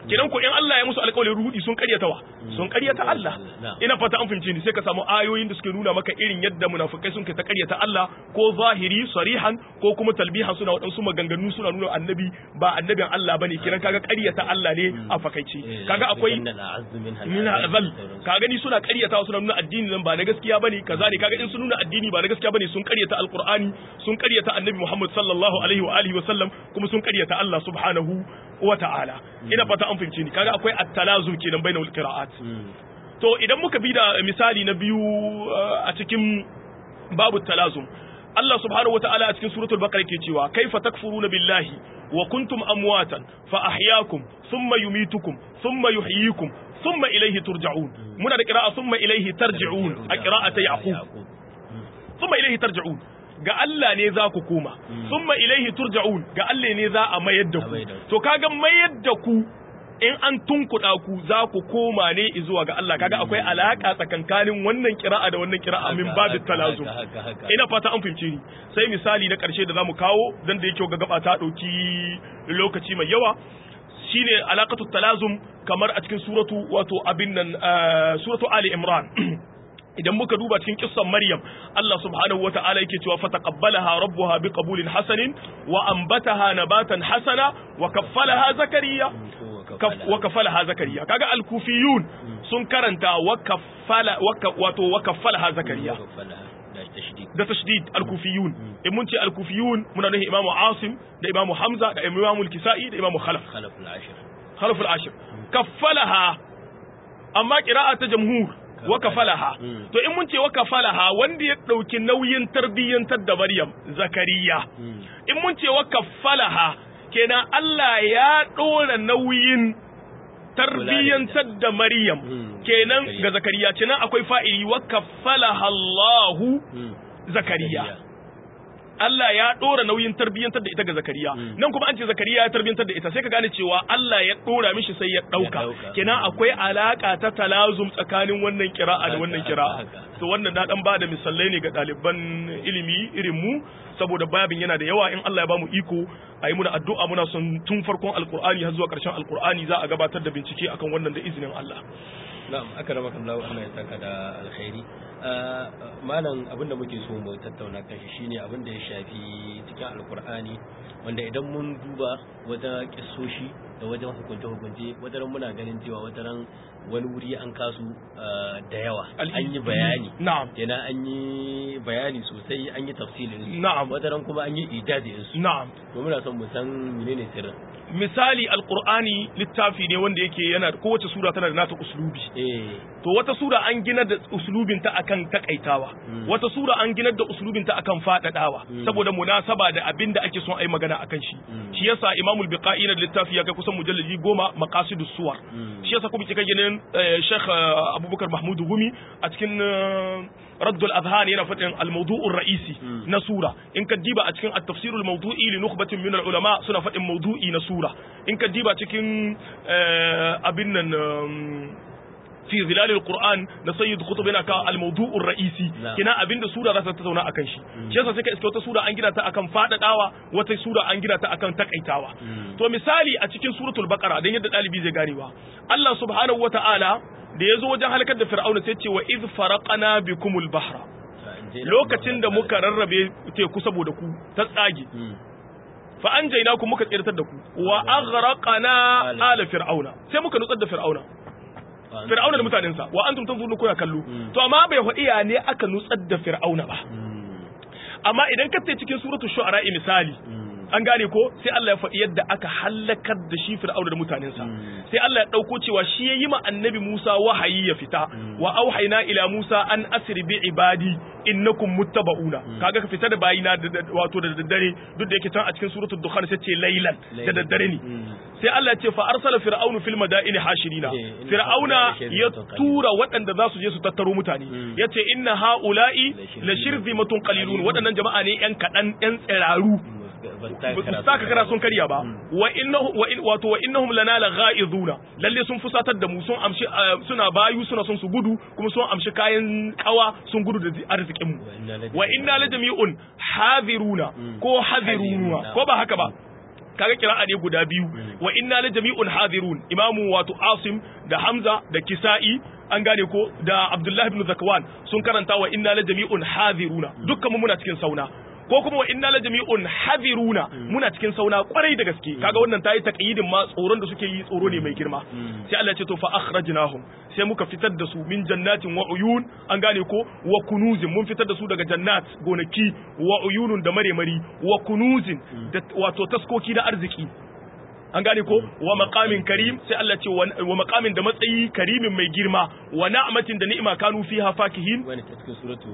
kenan ko in Allah ya musu alƙawarin rudi sun ƙaryatawa sun ƙaryata Allah ina fata an fahimce ni sai ka samu ayoyin da suke nuna maka irin yadda munafikai sun kai ta ƙaryata Allah ko zahiri sarihan ko kuma talbihan suna waɗansu maganganu suna nuna annabi ba annabin Allah bane kenan kaga ƙaryata Allah ne a fakaice kaga akwai min azal kaga ni suna ƙaryatawa suna nuna addini nan ba na gaskiya bane kaza ne kaga in sun nuna addini ba na gaskiya bane sun ƙaryata alqur'ani sun ƙaryata annabi Muhammad sallallahu alaihi wa alihi wa sallam kuma sun ƙaryata Allah subhanahu wa ta'ala ina fata an fahimce ni kaga akwai at-talazum kenan bainal qira'at to idan muka bi da misali na biyu a cikin babu talazum Allah subhanahu wa ta'ala a cikin suratul baqara ke cewa kaifa takfuruna billahi wa kuntum amwatan fa ahyaakum thumma yumitukum thumma yuhyikum thumma ilayhi turja'un muna da qira'a thumma ilayhi tarji'un a qira'ata yaqub thumma ilayhi tarji'un ga Allah ne za ku koma summa ilaihi turja'un ga Allah ne za a mayar da ku to kaga mayar da ku in an tunkuda ku za ku koma ne zuwa ga Allah kaga akwai alaka tsakankanin wannan kira'a da wannan kira'a min babu talazum ina fata an fahimce ni sai misali na karshe da zamu kawo dan da yake ga gaba ta dauki lokaci mai yawa shine alaqatu talazum kamar a cikin suratu wato abin nan suratu ali imran idan muka duba cikin kissan Maryam Allah subhanahu wata'ala yake cewa fataqabbalaha rabbuha biqabulin hasanin wa anbataha nabatan hasana wa kaffalaha zakariya kaga al-kufiyun sun karanta wa kaffalaha zakariya da tashdid al-kufiyun in mun ce al-kufiyun muna nufin imamu Asim da imamu Hamza da imamu al-Kisa'i da imamu Khalaf al-ashir kaffalaha amma qira'a ta jamhur wa kafalaha to in mun ce wa kafalaha wanda ya dauki nauyin tarbiyyantar da Maryam Zakariya in mun ce wa kafalaha kenan Allah ya dora nauyin tarbiyyantar da Maryam kenan ga Zakariya kenan akwai fa'ili wa kafalaha Allahu Zakariya Allah ya dora nauyin tarbiyyantar da ita ga Zakariya nan kuma an ce Zakariya ya tarbiyyantar da ita sai ka gane cewa Allah ya dora mishi sai ya dauka kenan akwai alaka ta talazum tsakanin wannan kira'a da wannan kira'a to wannan na dan bada misalai ne ga ɗaliban ilimi irin mu saboda babin yana da yawa in Allah ya bamu iko ayi muna addu'a muna son tun farkon alqur'ani har zuwa ƙarshen alqur'ani za a gabatar da bincike akan wannan da izinin Allah na'am akramaka Allah Allah ya saka da alkhairi malam abinda muke so mu tattauna kan shi shine abinda ya shafi cikin alkur'ani wanda idan mun duba wata kissoshi da wajen hukunce wajen muna ganin cewa wataran wani wuri an kasu da yawa an yi bayani kenan an yi bayani sosai an yi tafsilin wataran kuma an yi ijazin su to muna son mu san menene sirrin misali alqur'ani littafi ne wanda yake yana kowace sura tana da nata uslubi to wata sura an gina da uslubin ta akan takaitawa wata sura an gina da uslubin ta akan fadadawa saboda munasaba da abinda ake son ai magana akan shi shi yasa imamul biqai na littafi ya kai kusan mujalladi 10 maqasidus suwar shi yasa kuma kika ginin Sheikh Abubakar Mahmud Gumi a cikin Raddul Adhan yana fadin al-mawdu'ur ra'isi na sura in ka diba a cikin at-tafsir al-mawdu'i li nukhbatin min al-ulama suna fadin mawdu'i na sura in ka diba cikin abin nan fi zilal al-Qur'an na Sayyid Qutb yana ka al-mawdu'ur ra'isi kina abinda sura za ta tattauna akan shi shi yasa sai ka iska wata sura an gina ta akan fadadawa wata sura an gina ta akan takaitawa to misali a cikin suratul baqara dan yadda dalibi zai ganewa Allah subhanahu wata'ala da yazo wajen halakar da fir'auna sai ce wa iz faraqna bikumul bahra lokacin da muka rarrabe teku saboda ku ta tsage fa anjaynakum muka tsirtar da ku wa aghraqna ala fir'auna sai muka nutsar da fir'auna da mutanensa wa antum tanzurun kuna kallo to amma bai hadiya ne aka nutsar da fir'auna ba amma idan ka tace cikin suratul shu'ara misali an gane ko sai Allah ya faɗi yadda aka halakar da shi fir'auna da mutanensa sai Allah ya dauko cewa shi yayi ma annabi Musa wahayi ya fita wa auhayna ila Musa an asri bi ibadi innakum muttaba'una kaga ka fita da bayina wato da daddare duk da yake can a cikin suratul dukhan sai ce laylan da daddare ne sai Allah ya ce fa arsala fir'aunu fil madaini hashirina fir'auna ya tura waɗanda za su je su tattaro mutane yace inna haula'i la shirzimatun qalilun waɗannan jama'a ne yan kadan yan tsiraru ba su saka kara sun karya ba wa innahum lana lagha'izuna lalle sun fusatar da mu sun amshi suna bayu suna son su gudu kuma sun amshi kayan kawa sun gudu da arzikin mu wa inna la jami'un hadiruna ko hadiruna ko ba haka ba kaga kira'a ne guda biyu wa inna la jami'un hadirun imamu wato Asim da Hamza da Kisa'i an gane ko da Abdullah ibn Zakwan sun karanta wa inna la jami'un hadiruna dukkan mu muna cikin sauna ko kuma wa inna la jami'un hadiruna muna cikin sauna kwarai da gaske kaga wannan tayi taqyidin ma tsoron da suke yi tsoro ne mai girma sai Allah ya ce to fa akhrajnahum sai muka fitar da su min jannatin wa uyun an gane ko wa kunuzin mun fitar da su daga jannat gonaki wa uyunun da maremari wa kunuzin da wato taskoki na arziki an gane ko wa maqamin karim sai Allah ce wa maqamin da matsayi karimin mai girma wa na'matin da ni'ima kanu fiha fakihin wani ta cikin suratu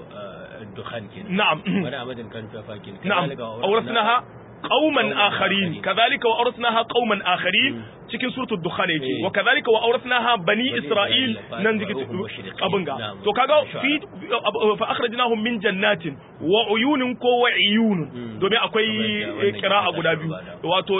dukhan kenan na'am wa na'matin kanu fiha fakihin na'am awrasnaha qauman akharin kadhalika wa awrasnaha qauman akharin cikin suratul dukhan yake wa kadhalika wa awrasnaha bani isra'il nan jiki abin ga to kaga fi fa akhrajnahum min jannatin wa uyunin ko wa iyunun domin akwai qira'a guda biyu wato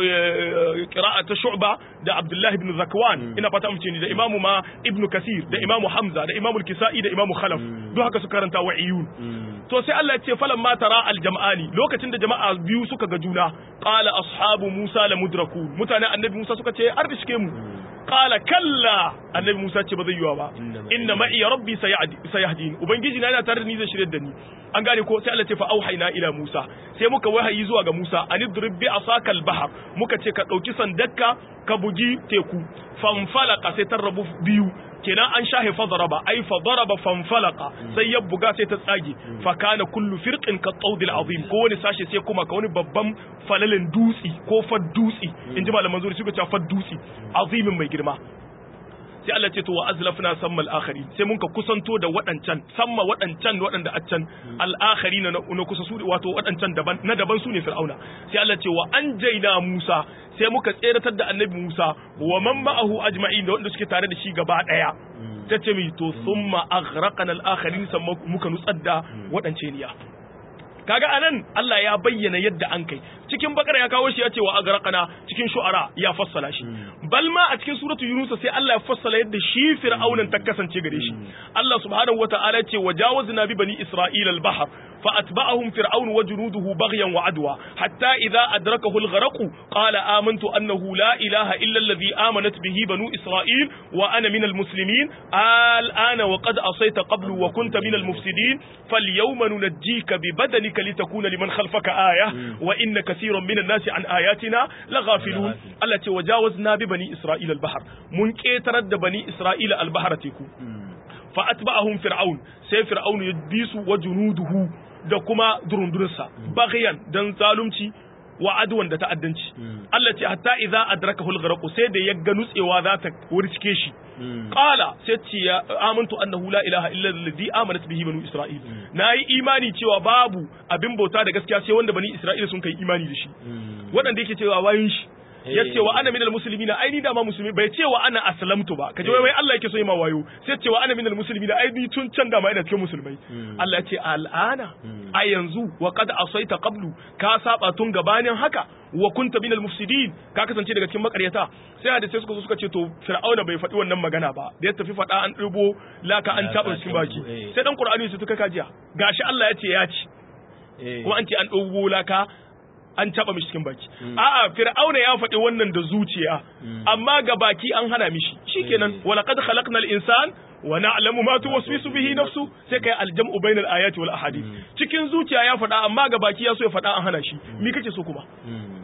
qira'a ta shu'ba da abdullah ibn zakwan ina fata mutum da imamu ma ibn kasir da imamu hamza da imamu al-kisai da imamu khalaf duk haka suka karanta wa iyun to sai Allah ya ce falamma tara al-jam'ani lokacin da jama'a biyu suka ga juna qala ashabu musa la mudrakun mutanen annabi musa suka ce arzike mu qala kalla annabi musa ce ba zai yiwa ba inna ma'i rabbi sayahdin ubangiji na yana tare da ni zai shirye da ni an gane ko sai Allah ce fa auhayna ila musa sai muka wahayi zuwa ga musa anidrib bi asakal bahr muka ce ka dauki sandakka ka bugi teku fanfalaka sai tarrabu biyu kenan an shahe fadaraba ai fadaraba fanfalaka sai ya buga sai ta tsage fa kana kullu firqin ka tawdil azim ko wani sashe sai kuma ka wani babban falalin dutsi ko faddusi inji malaman zuri suka ce faddusi azimin mai girma sai Allah ce to wa azlafna sammal akharin sai mun ka kusanto da wadancan samma wadancan wadanda a can al akharin na kusa su wato wadancan daban na daban su ne fir'auna sai Allah ce wa anjayna Musa sai muka tseratar da annabi Musa wa man ma'ahu ajma'in da wanda suke tare da shi gaba daya tace mi to thumma aghraqna al akharin sai muka nutsar da wadance niya kaga anan Allah ya bayyana yadda an kai cikin bakara ya kawo shi ya ce wa agraqana cikin shu'ara ya fassala shi bal ma a cikin suratu yunus sai Allah ya fassala yadda shi fir'aunan ta kasance gare shi Allah subhanahu wata'ala ya ce wajawazna bi bani isra'ila al-bahr fa atba'ahum fir'aun wa junuduhu baghyan wa adwa hatta idha adrakahu al-gharq qala amantu annahu la ilaha illa alladhi amanat bihi banu isra'il wa ana min al-muslimin al-ana wa qad asayta qablu wa kunta min al-mufsidin falyawma nunajjika bi badanika litakuna liman khalfaka aya wa inna kathiran min an-nasi an ayatina laghafilun Allah ce wajawazna bi bani isra'ila al-bahr mun ketarar da bani isra'ila al-bahr teku fa atba'ahum fir'aun sai fir'aun ya bisu wa junuduhu da kuma durundursa baghyan dan zalunci wa adwan da ta'addanci Allah ce hatta idza adrakahu al-gharq sai da ya ga nutsewa za ta wurcike shi qala sai ce ya amantu annahu la ilaha illa alladhi amanat bihi banu isra'il nayi imani cewa babu abin bauta da gaskiya sai wanda bani isra'ila sun kai imani da shi wadanda yake cewa wayin shi ya ce wa ana minal muslimina ai ni da ma musulmi bai ce wa ana aslamtu ba kaje wai Allah yake so yi ma wayo sai ce wa ana minal muslimina ai ni tun can da ma ina cikin musulmai Allah ya ce al'ana a yanzu wa qad asaita qablu ka saba tun gabanin haka wa kunta minal mufsidin ka kasance daga cikin makaryata sai da sai suka zo suka ce to fir'auna bai faɗi wannan magana ba da ya tafi faɗa an dubo laka an taba cikin baki sai dan qur'ani su tuka kajiya gashi Allah ya ce ya ci kuma an ce an dubo laka an taba mishi cikin baki a'a fir'auna ya faɗi wannan da zuciya amma ga baki an hana mishi shikenan walaqad khalaqnal insan wa na'lamu ma tuwaswisu bihi nafsu sai kai aljam'u bainal ayati wal ahadith cikin zuciya ya faɗa amma ga baki ya so ya faɗa an hana shi me kake so kuma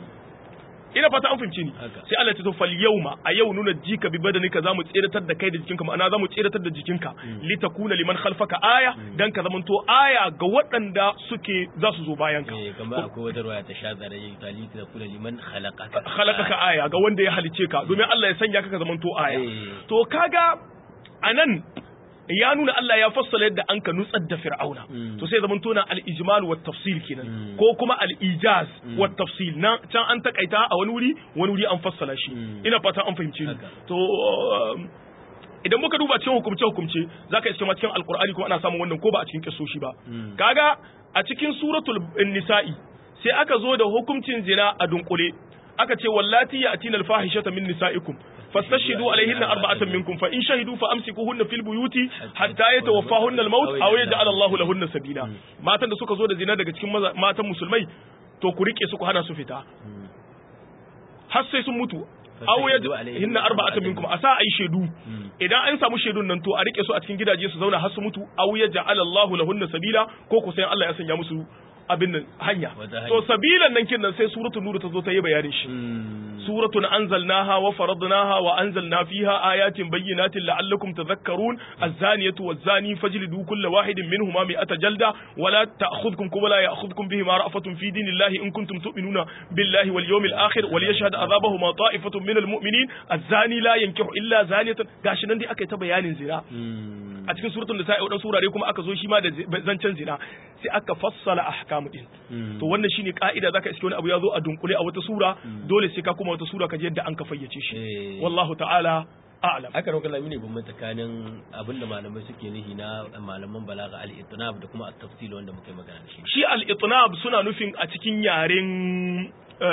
ina fata an fahimci ni sai Allah ya ce fal yawma a yau nuna jika bi badanika zamu tsiratar da kai da jikinka ma'ana zamu tsiratar da jikinka litakuna liman khalfaka aya dan ka zamanto aya ga waɗanda suke za su zo bayan ka kamar akwai wata ruwaya ta shazara yayi talita kula liman khalaqaka aya ga wanda ya halice ka domin Allah ya sanya ka zamanto aya to kaga anan ya nuna Allah ya fassala yadda an ka nutsar da fir'auna to sai zaman tona al-ijmal wa tafsil kenan ko kuma al-ijaz wa tafsil nan can an takaita a wani wuri an fassala shi ina fata an fahimce ni to idan muka duba cikin hukumce zaka iske ma cikin alqur'ani kuma ana samun wannan ko ba a cikin kissoshi ba kaga a cikin suratul nisa'i sai aka zo da hukuncin zina a dunkule aka ce wallati ya'tina al-fahishata min nisa'ikum fastashhidu alayhinna arba'atan minkum fa in shahidu fa amsikuhunna fil buyuti hatta yatawaffahunna al-maut aw yaj'al Allahu lahunna sabila matan da suka zo da zina daga cikin matan musulmai to ku rike su ku hana su fita har sai sun mutu aw hinna arba'atan minkum asa ay shaidu idan an samu shaidun nan to a rike su a cikin gidaje su zauna har su mutu aw yaj'al Allahu lahunna sabila ko ku sai Allah ya sanya musu abin nan hanya to sabilan nan kin nan sai suratul nur ta zo ta yi bayanin shi suratun anzalnaha wa faradnaha wa anzalna fiha ayatin bayyinatin la'allakum tadhakkarun az-zaniyatu waz-zani fajlidu kulla wahidin minhuma mi'ata jalda wa la ta'khudhukum kuma la ya'khudhukum bihima ra'fatun fi dinillahi in kuntum tu'minuna billahi wal yawmil akhir wal yashhad adhabahuma ta'ifatun minal mu'minin az-zani la yankihu illa zaniyatan gashi nan dai aka yi ta bayanin zina a cikin suratul nisa'i wadan surare kuma aka zo shi ma da zancen zina sai aka fassala ahkamu din to wannan shine ka'ida zaka iske wani abu ya zo a dunkule a wata sura dole sai ka kuma wata sura ka je yadda an ka fayyace shi wallahu ta'ala a'lam aka roƙa lamini bin tsakanin abinda malamai suke nihi na malaman balaga al-itnab da kuma at-tafsil wanda muke magana da shi al-itnab suna nufin a cikin yaren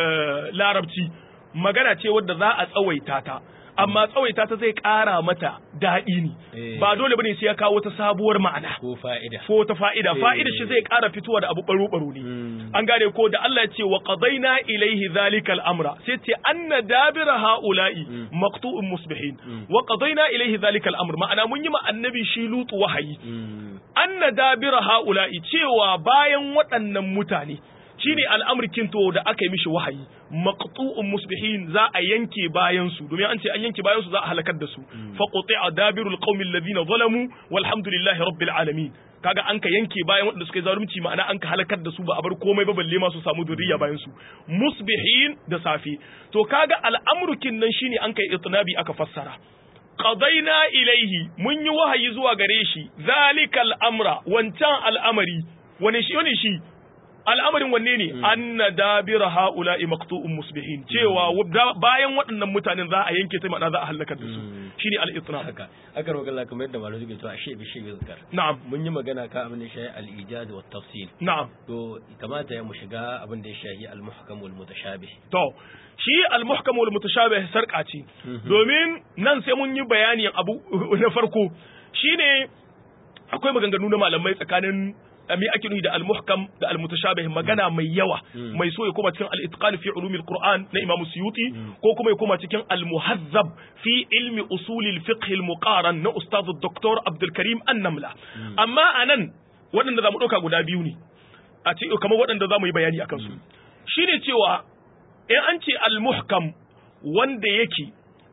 larabci magana ce wadda za a tsawaita ta amma tsawaita ta zai ƙara mata daɗi ne ba dole bane sai ya kawo ta sabuwar ma'ana ko fa'ida fa'ida shi zai ƙara fitowa da abu baro ne an gane ko da Allah ya ce wa qadaina ilaihi zalika al-amra sai ce anna dabira haula'i maqtu'un musbihin wa qadaina ilaihi zalika al-amr ma'ana mun yi ma annabi shi lutu wahayi anna dabira haula'i cewa bayan waɗannan mutane shine al'amurkin to da aka yi mishi wahayi maqtu'un musbihin za a yanke bayan su domin an ce an yanke bayan su za a halakar da su fa quti'a dabirul qaumil ladina zalamu walhamdulillahi rabbil alamin kaga an ka yanke bayan wanda suka yi zalunci ma'ana an ka halakar da su ba a bar komai ba balle ma su samu zuriya bayan su musbihin da safi to kaga al'amurkin nan shine an kai itnabi aka fassara qadaina ilaihi mun yi wahayi zuwa gare shi zalikal amra wancan al'amari wani shi al'amarin wanne ne anna dabira haula'i maqtu'un musbihin cewa bayan waɗannan mutanen za a yanke ta ma'ana za a halakar da su shine al-itnab haka aka roƙa Allah kamar yadda malamai suke cewa ashe bi shi zakar na'am mun yi magana ka abin da shi al-ijaz wa tafsil na'am to kamata ya mu shiga abin da ya shahi al-muhkam wal mutashabih to shi al-muhkam wal mutashabih sarka ce domin nan sai mun yi bayani abu na farko shine akwai maganganu na malamai tsakanin me ake nufi da al-muhkam da al-mutashabih magana mai yawa mai so ya koma cikin al-itqan fi ulumil qur'an na imam suyuti ko kuma ya koma cikin al-muhazzab fi ilmi usul al-fiqh al-muqaran na ustad dr abdul karim an-namla amma anan waɗanda zamu dauka guda biyu ne a ce kamar waɗanda zamu yi bayani akan su shine cewa in an ce al-muhkam wanda yake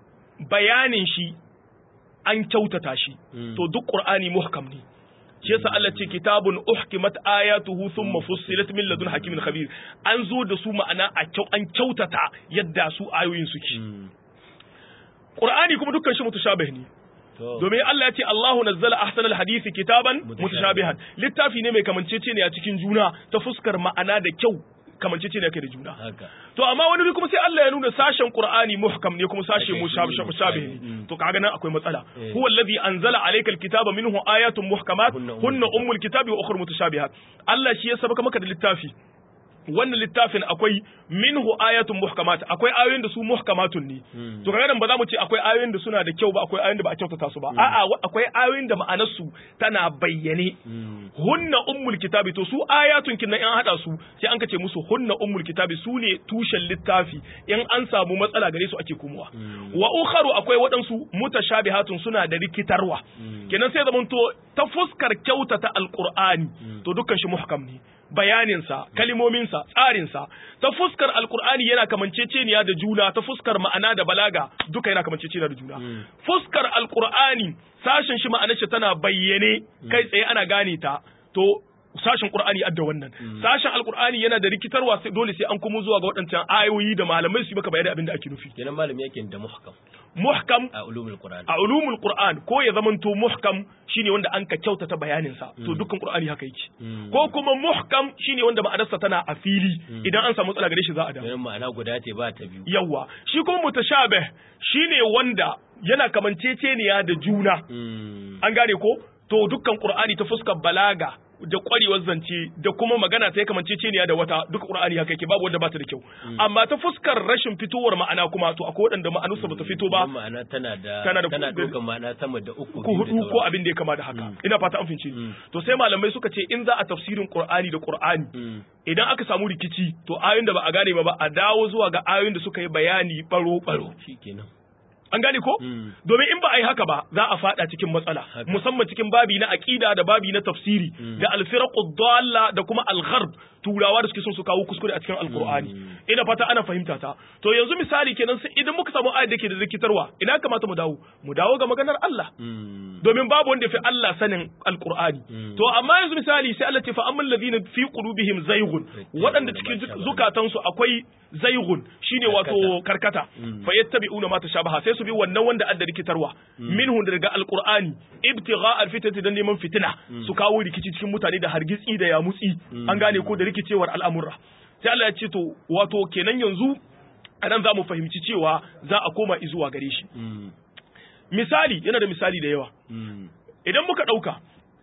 bayanin shi an kyautata shi to duk qur'ani muhkam ne shi yasa Allah ce kitabun uhkimat ayatuhu thumma fussilat min ladun hakimin khabir an zo da su ma'ana an kyautata yadda su ayoyin suke Qur'ani kuma dukkan shi mutashabih ne domin Allah ya ce Allahu nazzala ahsanal hadisi kitaban mutashabihan littafi ne mai kamanceceniya cikin juna ta fuskar ma'ana da kyau kamanceceniya kai da juna to amma wani bi kuma sai Allah ya nuna sashen Qur'ani muhkam ne kuma sashe mushabih ne to kaga nan akwai matsala huwa allazi anzala alayka alkitaba minhu ayatun muhkamat hunna ummul kitabi wa ukhra mutashabihat Allah shi ya sabaka maka da littafi wannan littafin akwai minhu ayatun muhkamat akwai ayoyin da su muhkamatun ne to kaga nan ba za mu ce akwai ayoyin da suna da kyau ba akwai ayoyin da ba a kyautata su ba a'a akwai ayoyin da ma'anar su tana bayyane hunna ummul kitabi to su ayatun kin nan an hada su sai an kace musu hunna ummul kitabi su ne tushen littafi in an samu matsala gare su ake komowa wa ukharu akwai waɗansu mutashabihatun suna da rikitarwa kenan sai zaman to ta fuskar kyautata alqur'ani to dukkan shi muhkam ne bayaninsa, kalimominsa, tsarinsa, ta fuskar alkur'ani yana kamanceceniya da juna, ta fuskar ma'ana da balaga duka yana kamanceceniya da juna. Fuskar alkur'ani sashen shi ma'anar shi tana bayyane kai tsaye ana gane ta, to sashen Qur'ani adda wannan. Sashen alkur'ani yana da rikitarwa sai dole sai an kuma zuwa ga waɗancan ayoyi da malamai su yi maka bayani abin da ake nufi. Kenan malami yake da muhkam. Muhkam a ulumul Qur'an. A ulumul Qur'an ko ya zamanto muhkam shine wanda an ka kyautata bayanin sa to dukkan Qur'ani haka yake. Ko kuma muhkam shine wanda ma'anarsa tana a fili idan an samu matsala gare shi za a dawo. Kenan ma'ana guda ce ba ta biyu. Yawwa shi kuma mutashabih shine wanda yana kamanceceniya da juna. An gane ko to dukkan Qur'ani ta fuskar balaga da kwarewar zance da kuma magana ta kamanceceniya da wata duk Qur'ani haka yake babu wanda ba ta da kyau amma ta fuskar rashin fitowar ma'ana kuma to akwai wadanda ma'anarsa ba ta fito ba ma'ana tana ɗaukar ma'ana sama da uku ko hudu ko abin da ya kama da haka ina fata an fince to sai malamai suka ce in za a tafsirin Qur'ani da Qur'ani idan aka samu rikici to ayoyin da ba a gane ba a dawo zuwa ga ayoyin da suka yi bayani baro shikenan an gane ko domin in ba a yi haka ba za a fada cikin matsala musamman cikin babi na aqida da babi na tafsiri da al-firaqud dalla da kuma al-gharb turawa da suke son su kawo kuskure a cikin alqur'ani ina fata ana fahimta ta to yanzu misali kenan sai idan muka samu ayat da ke da rikitarwa ina kamata mu dawo ga maganar Allah domin babu wanda fi Allah sanin alqur'ani to amma yanzu misali sai Allah ce fa amman ladina fi qulubihim zayghun wadanda cikin zukatansu akwai zayghun shine wato karkata fa yattabi'una ma tashabaha sai su bi wannan wanda adda rikitarwa minhu daga alqur'ani ibtigha alfitati dan neman fitina su kawo rikici cikin mutane da hargitsi da yamutsi an gane ko da rikicewar al'amurra sai Allah ya ce to wato kenan yanzu anan za mu fahimci cewa za a koma izuwa gare shi misali yana da misali da yawa idan muka dauka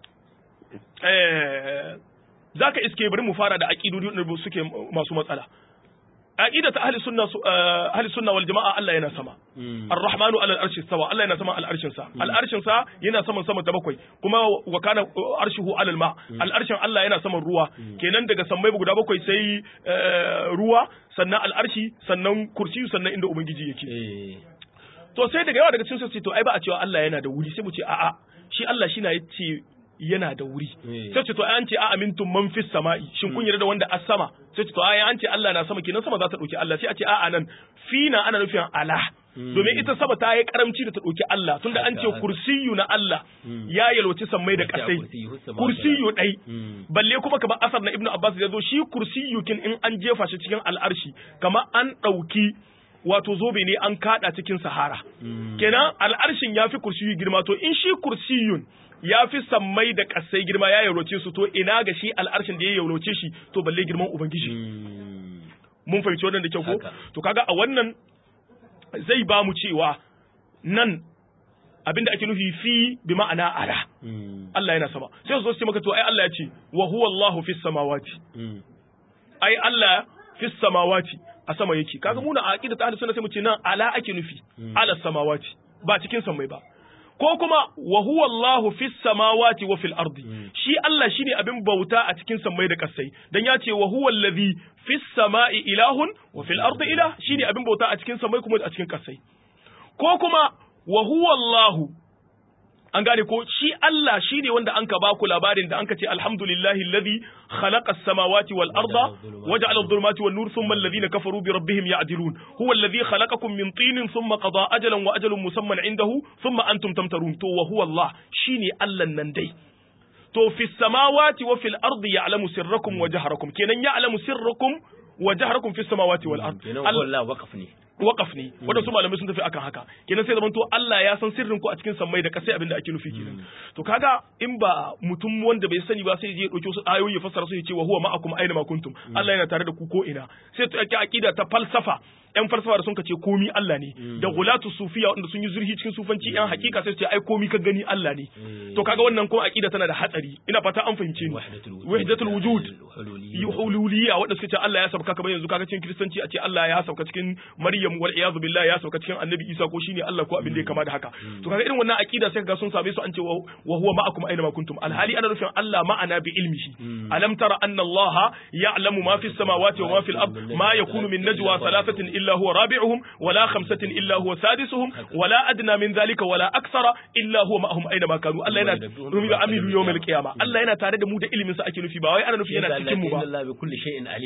zaka iske bari mu fara da aqidodi da suke masu matsala aqida ta ahli sunna wal jamaa Allah yana sama ar-rahmanu ala al-arshi sawa Allah yana sama al-arshin sa al-arshin sa yana sama ta bakwai kuma wa kana arshuhu ala al-ma al-arshin Allah yana saman ruwa kenan daga sammai guda bakwai sai ruwa sannan al-arshi sannan kursi sannan inda ubangiji yake to sai daga yawa daga cikin sai to ai ba a cewa Allah yana da wuri sai mu ce a'a shi Allah shi na yace yana da wuri sai ce to ai an ce a amintum man fis sama'i shin kun yarda da wanda as sama sai ce to ai an ce Allah na sama kenan sama za ta dauki Allah sai a ce a'a nan fina ana nufin ala domin ita sama ta yi karamci da ta dauki Allah tunda an ce kursiyu na Allah ya yalwaci sammai da kasai kursiyu dai balle kuma kamar asar na Ibn Abbas ya zo shi kursiyu kin in an jefa shi cikin al'arshi kamar an dauki wato zobe ne an kada cikin sahara kenan al'arshin ya fi kursiyu girma to in shi kursiyun ya fi sammai da kasai girma ya yauroce su to ina ga shi al'arshin da ya yauroce shi to balle girman ubangiji mun fahimci wannan da kyau ko to kaga a wannan zai ba mu cewa nan abinda ake nufi fi bi ma'ana ala Allah yana sama sai su zo su ce maka to ai Allah ya ce wa huwa Allahu fis samawati ai Allah fis samawati a sama yake kaga muna a aqida ta ahlus sunna sai mu ce nan ala ake nufi ala samawati ba cikin sammai ba ko kuma wa huwa Allahu fis samawati wa fil ardi shi Allah shine abin bauta a cikin sammai da kasai dan ya ce wa huwa allazi fis samai ilahun wa fil ardi ilah shine abin bauta a cikin sammai kuma a cikin kasai ko kuma wa huwa Allahu an gane ko shi Allah shine wanda anka ba ku labarin da anka ce alhamdulillahi alladhi khalaqa as-samawati wal arda waja'ala adh-dhulumati wan nur thumma alladhina kafaru bi rabbihim ya'dilun huwa alladhi khalaqakum min tinin thumma qada ajalan wa ajalun musamman indahu thumma antum tamtarun to wa huwa Allah shine Allah nan dai to fi samawati wa fil ardi ya'lamu sirrakum wa jahrakum kenan ya'lamu sirrakum wa jahrakum fi samawati wal ardi Allah waqaf ne waƙaf ne waɗansu malamai sun tafi akan haka kenan sai zamanto Allah ya san sirrin ku a cikin sammai da kasai abinda ake nufi kenan to kaga in ba mutum wanda bai sani ba sai je ya dauki wasu ayoyi ya fassara su ya ce wa huwa ma'akum aina ma kuntum Allah yana tare da ku ko ina sai to ake aqida ta falsafa yan falsafa da sun kace komi Allah ne da gulatu sufiya wanda sun yi zurhi cikin sufanci yan hakika sai su ce ai komi ka gani Allah ne to kaga wannan kuma aqida tana da hatsari ina fata an fahimce ni wahdatul wujud hululiyya wanda suka ce Allah ya sabka kamar yanzu kaga cikin kristanci a ce Allah ya sabka cikin Maryam wal iyadu billah ya sauka cikin annabi Isa ko shine Allah ko abin da ya kama da haka to kaga irin wannan aqida sai kaga sun same su an ce wa huwa ma'akum aina ma kuntum alhali ana nufin Allah ma'ana bi ilmihi alam tara anna Allah ya'lamu ma fis samawati wa ma fil ard ma yakunu min najwa thalathatin illa huwa rabi'uhum wala khamsatin illa huwa sadisuhum wala adna min dhalika wala akthara illa huwa ma'ahum aina ma kanu Allah yana rumi amilu yawmal qiyamah Allah yana tare da mu da ilimin sa ake nufi ba wai ana nufi yana cikin mu ba inna Allah bi kulli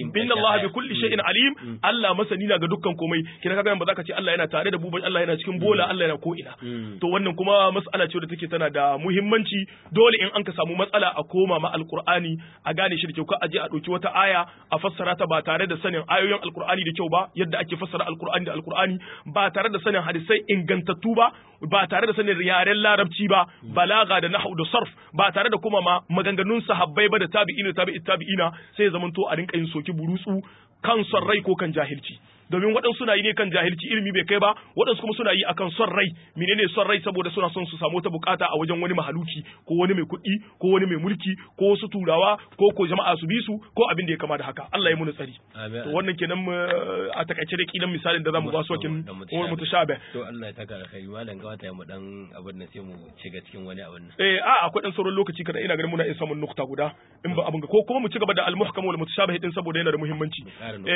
shay'in alim Allah masani na ga dukkan komai kina kaga ba za ka ce Allah yana tare da mu ba Allah yana cikin bola Allah yana ko ina to wannan kuma mas'ala ce da take tana da muhimmanci dole in an ka samu matsala a koma ma alqur'ani a gane shi da kyau ka aje a dauki wata aya a fassara ta ba tare da sanin ayoyin alqur'ani da kyau ba yadda ake fassara alqur'ani da alqur'ani ba tare da sanin hadisai ingantattu ba tare da sanin yaren larabci ba balaga da nahwu da sarf ba tare da kuma ma maganganun sahabbai ba da tabi'ina sai zamanto a rinka yin soki burutsu kan son rai ko kan jahilci domin waɗansu suna yi ne kan jahilci ilimi bai kai ba waɗansu kuma suna yi akan son rai menene son rai saboda suna son su samu wata bukata a wajen wani mahaluki ko wani mai kuɗi ko wani mai mulki ko wasu turawa ko jama'a su bi su ko abin da ya kama da haka Allah ya muni tsari to wannan kenan a takaice da kidan misalin da zamu ba su kin umar mutashabih to Allah ya taka da kai malam ga wata mu dan abin nan sai mu shiga cikin wani abin nan akwai dan sauran lokaci kada ina ganin muna iya samun nukta guda in ba abin ga ko kuma mu ci gaba da al-muhkam wal mutashabih din saboda yana da muhimmanci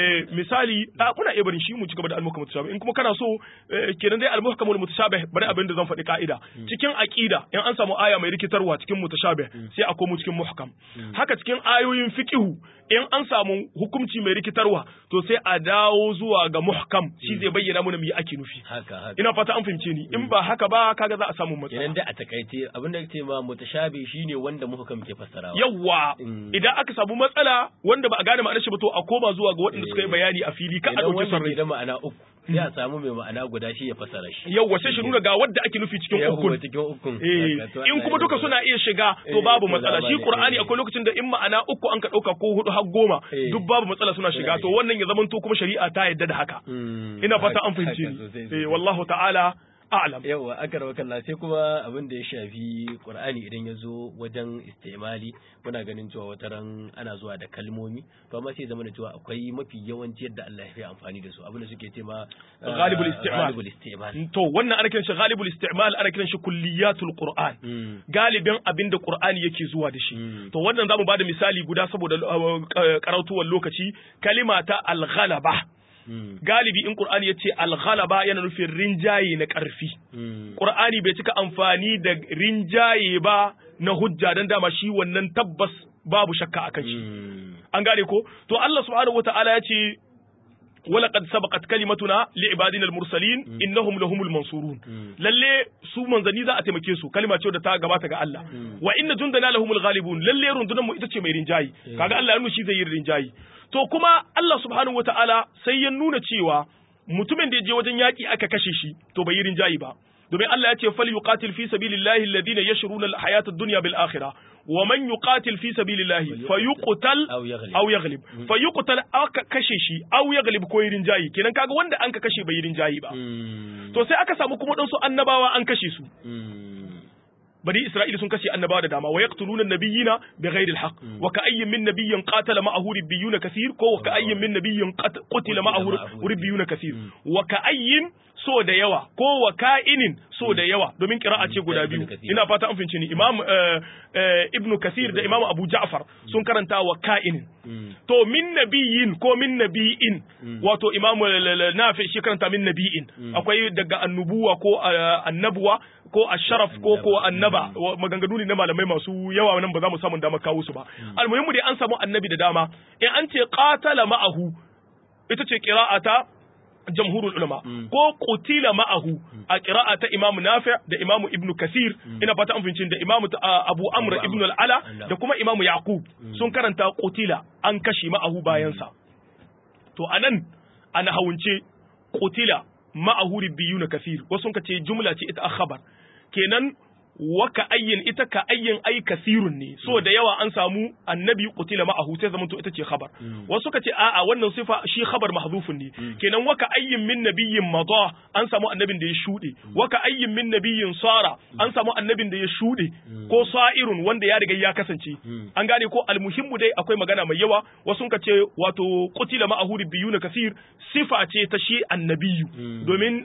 misali kuna iya barin shi mu ci gaba da al-muhkam mutashabih in kuma kana so kenan dai al-muhkam wal mutashabih bari abin da zan faɗi ka'ida cikin aqida in an samu aya mai rikitarwa cikin mutashabih sai a komo cikin muhkam haka cikin ayoyin fiqhu in an samu hukunci mai rikitarwa to sai a dawo zuwa ga muhkam shi zai bayyana mana me ake nufi ina fata an fahimce ni in ba haka ba kaga za a samu matsala idan da a takaice abin da yake ma mutashabi shine wanda muhkam ke fassarawa yawa idan aka samu matsala wanda ba a gane ma'anar shi ba to a koma zuwa ga waɗanda suka yi bayani a fili ka a dauki sarrai da ma'ana uku sai a samu mai ma'ana guda shi ya fassara shi yawa sai shi nuna ga wadda ake nufi cikin ukun in kuma duka suna iya shiga to babu matsala shi qur'ani akwai lokacin da in ma'ana uku an ka dauka ko hudu har goma duk babu matsala suna shiga to wannan ya zamanto kuma shari'a ta yadda da haka ina fata an fahimce ni wallahu ta'ala a'lam yawa akar wakalla sai kuma abin da ya shafi qur'ani idan ya zo wajen istimali muna ganin cewa wataran ana zuwa da kalmomi to amma sai zama da cewa akwai mafi yawanci yadda Allah ya fi amfani da su abin da suke ce ma ghalibul isti'mal to wannan ana kiran shi ghalibul isti'mal ana kiran shi kulliyatul qur'an galibin abin da qur'ani yake zuwa da shi to wannan zamu bada misali guda saboda karautuwar lokaci kalima ta al-ghalaba galibi in Qur'ani ya ce al-ghalaba yana nufin rinjaye na ƙarfi. Qur'ani bai cika amfani da rinjaye ba na hujja dan dama shi wannan tabbas babu shakka akan shi. An gane ko? To Allah subhanahu wata'ala ya ce ولقد سبقت كلمتنا لعبادنا المرسلين انهم لهم المنصورون lalle su manzani za a taimake su kalma ce da ta gabata ga Allah wa inna jundana lahumul ghalibun lalle rundunan mu ita ce mai rinjayi kaga Allah ya nuna shi zai yi rinjayi to kuma Allah subhanahu wataala sai ya nuna cewa mutumin da ya je wajen yaki aka kashe shi to bai yi rinjayi ba domin Allah ya ce fal yuqatil fi sabilillahi alladhina yashruna alhayata ad-dunya bil akhirah wa man yuqatil fi sabilillahi fayuqtal aw yaghlib fayuqtal aka kashe shi aw yaghlib ko yirin jayi kenan kaga wanda an ka kashe bai yirin jayi ba to sai aka samu kuma dan su annabawa an kashe su bani Isra'ila sun kashe annabawa da dama wa yaqtuluna an-nabiyina bighairi al-haqq wa ka'ayyin min nabiyyin qatala ma'ahu ribbiyuna kaseer ko wa ka'ayyin min nabiyyin qutila ma'ahu ribbiyuna kaseer wa ka'ayyin so da yawa ko wa ka'inin so da yawa domin qira'a ce guda biyu ina fata an fince ni imam ibnu kasir da imam abu ja'far sun karanta wa ka'inin to min nabiyyin ko min nabiyin wato imam nafi shi karanta min nabiyin akwai daga annubuwa ko annabuwa ko asharaf ko annaba maganganu ne na malamai masu yawa nan ba za mu samu dama kawo su ba almuhimmu dai an samu annabi da dama in an ce qatala ma'ahu ita ce qira'ata jamhurul ulama ko qutila ma'ahu a qira'ata imam nafi da imam ibnu kasir ina fata an fahimci da imam abu amr ibn al-ala da kuma imam yaqub sun karanta qutila an kashi ma'ahu bayan sa to anan ana hawunce qutila ma'ahu ribbiyuna kasir wasu ka ce jumla ce ita khabar kenan wa ka ayyin ita ka ayyin ay kasirun ne so da yawa an samu annabi qutila ma'ahu sai zamanto ita ce khabar wasu ka ce a'a wannan sifa shi khabar mahdhufun ne kenan wa ka ayyin min nabiyyin madha an samu annabin da ya shude wa ka ayyin min nabiyyin sara an samu annabin da ya shude ko sa'irun wanda ya riga ya kasance an gane ko almuhimmu dai akwai magana mai yawa wasu ka ce wato qutila ma'ahu ribbiyuna kasir sifa ce ta shi annabiyu domin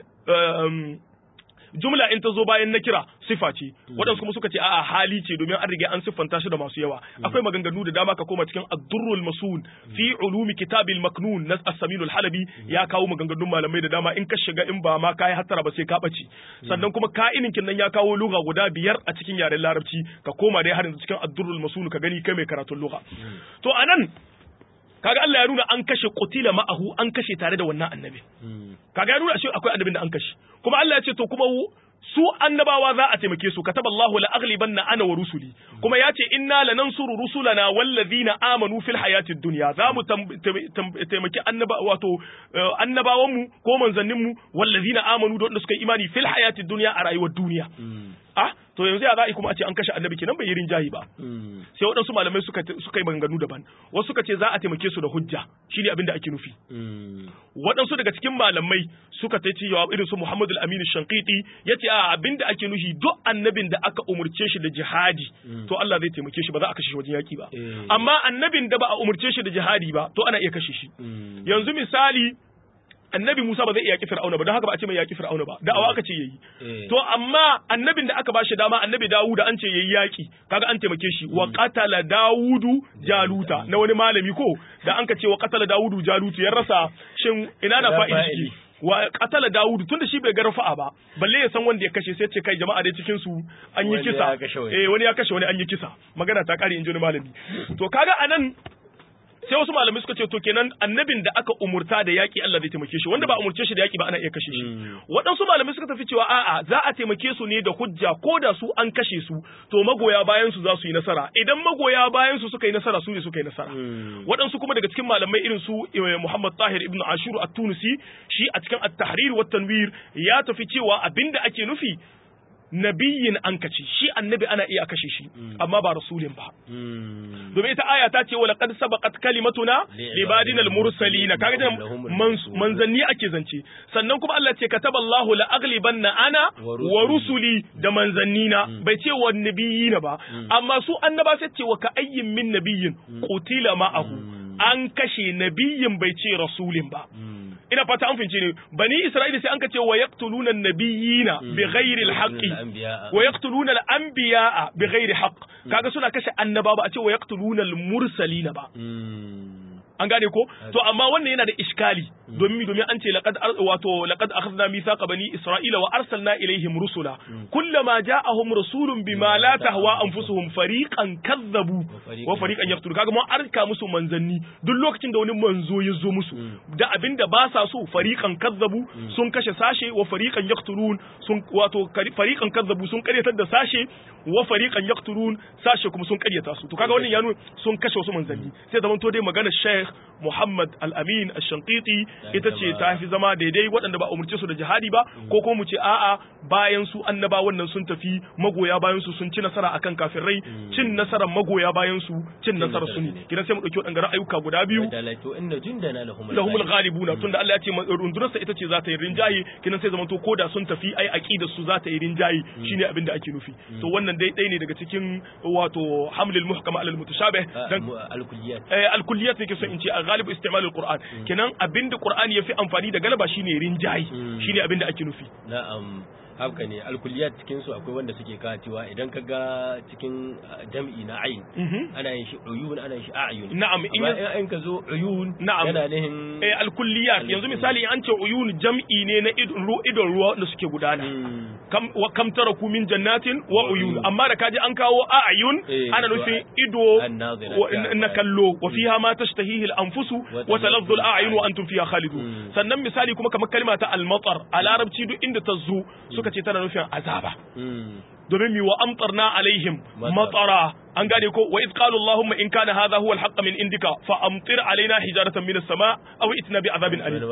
jumla in ta zo bayan na kira sifa ce waɗansu kuma suka ce a'a hali ce domin an riga an siffanta shi da masu yawa akwai maganganu da dama ka koma cikin ad-durrul masul fi ulumi kitabil maknun na as-saminul halabi ya kawo maganganun malamai da dama in ka shiga in ba ma kai hattara ba sai ka bace sannan kuma ka'inin kin nan ya kawo lugha guda 5 a cikin yaren larabci ka koma dai har yanzu cikin ad-durrul masul ka gani kai mai karatun lugha to anan kaga Allah ya nuna an kashe qutila ma'ahu an kashe tare da wannan annabi kaga ya nuna shi akwai annabin da an kashe kuma Allah ya ce to kuma su annabawa za a taimake su kataballahu la aghlibanna ana wa rusuli kuma ya ce inna lanansuru rusulana wallazina amanu fil hayatid dunya za mu taimaki annabawan mu ko manzannin mu wallazina amanu da wanda suka yi imani fil hayatid dunya a rayuwar duniya to yanzu ya za'i kuma a ce an kashe annabi kenan bai yi rinjayi ba sai waɗansu malamai suka yi maganganu daban wasu suka ce za a taimake su da hujja shine abin da ake nufi waɗansu daga cikin malamai suka ta cewa irin su Muhammad al-Amin Shanqiti yace a abin da ake nufi duk annabin da aka umurce shi da jihadi to Allah zai taimake shi ba za a kashe shi wajen yaki ba amma annabin da ba a umurce shi da jihadi ba to ana iya kashe shi yanzu misali annabi Musa ba zai iya yaki Fir'auna ba don haka ba a ce mai yaki Fir'auna ba da'awa aka ce yayi to amma annabin da aka ba shi dama annabi Dawud an ce yayi yaki kaga an taimake shi wa qatala Dawudu Jaluta na wani malami ko da an ka ce wa qatala Dawudu Jalutu ya rasa shin ina na fa'idi wa qatala Dawudu tunda shi bai ga rafa'a ba balle ya san wanda ya kashe sai ce kai jama'a dai cikin su an yi kisa wani ya kashe wani an yi kisa magana ta kare inji wani malami to kaga anan sai wasu malamai suka ce to kenan annabin da aka umurta da yaki Allah zai taimake shi wanda ba umurce shi da yaki ba ana iya kashe shi waɗansu malamai suka tafi cewa a'a za a taimake su ne da hujja ko da su an kashe su to magoya bayan su za su yi nasara idan magoya bayan su suka yi nasara su ne suka yi nasara waɗansu kuma daga cikin malamai irin su Muhammad Tahir ibn Ashur at-Tunisi shi a cikin at-Tahrir wa tanwir ya tafi cewa abinda ake nufi nabiyin an kace shi annabi ana iya kashe shi amma ba rasulin ba domin ita aya ta ce wala qad sabaqat kalimatuna libadina al-mursalin kaga manzanni ake zance sannan kuma Allah ce kataballahu la aghlibanna ana wa rusuli da manzannina bai ce wa nabiyina ba amma su annaba sai ce wa ka ayyin min nabiyyin qutila ma'ahu an kashe nabiyin bai ce rasulin ba ina fata an fince ne bani isra'ila sai an ka ce wa yaqtuluna an-nabiyina bighairi al-haqqi wa yaqtuluna al-anbiya'a bighairi haqq kaga suna kashe annaba ba a ce wa yaqtuluna al-mursalina ba an gane ko to amma wannan yana da iskali domin an ce laqad akhadna mithaqa bani isra'ila wa arsalna ilaihim rusula kullama ja'ahum rasulun bima la tahwa anfusuhum fariqan kadzabu wa fariqan yaqtulu kaga mun arka musu manzanni duk lokacin da wani manzo ya zo musu da abinda ba sa so fariqan kadzabu sun kashe sashe wa fariqan yaqtulun sun fariqan kadzabu sun karyatar da sashe wa fariqan yaqtulun sashe kuma sun karyata su to kaga wannan ya nuna sun kashe wasu manzanni sai zaman to dai magana Sheikh Muhammad Al-Amin Ash-Shanqiti ita ce ta fi zama daidai waɗanda ba umurce su da jihadi ba ko kuma mu ce a'a bayan su annaba wannan sun tafi magoya bayan su sun ci nasara akan kafirai cin nasarar magoya bayan su cin nasarar su ne kidan sai mu dauki waɗannan ayyuka guda biyu lahumul ghalibuna tunda Allah ya ce rundunarsa ita ce za ta yi rinjaye kidan sai zaman to koda sun tafi ai aqidar su za ta yi rinjaye shine abin da ake nufi to wannan dai ne daga cikin wato hamlil muhkama alal mutashabih dan al-kulliyat ne ke so in ce al-ghalib istimal al-Qur'an kenan abinda Qur'ani yafi amfani da galaba shine rinjayi shine abinda ake nufi na'am haka ne alkuliyat cikin su akwai wanda suke kawo cewa idan ka ga cikin jam'i na ayin ana yin shi uyun ana yin shi a'yun na'am in ka zo uyun yana nihin alkuliyat yanzu misali an ce uyun jam'i ne na idon ruwa wanda suke gudana kam taraku min jannatin wa uyun amma da kaji an kawo a'yun ana nufin ido na kallo wa fiha ma tashtahihi al-anfusu wa taladdu al-a'yun wa antum fiha khalidun sannan misali kuma kamar kalma ta al-matar a larabci duk inda ta zo suka ce tana nufin azaba domin mi wa amtarna alaihim matara an gane ko wa id qala allahumma in kana hadha huwa alhaq min indika fa amtir alaina hijaratan min as-sama aw itna bi azabin alim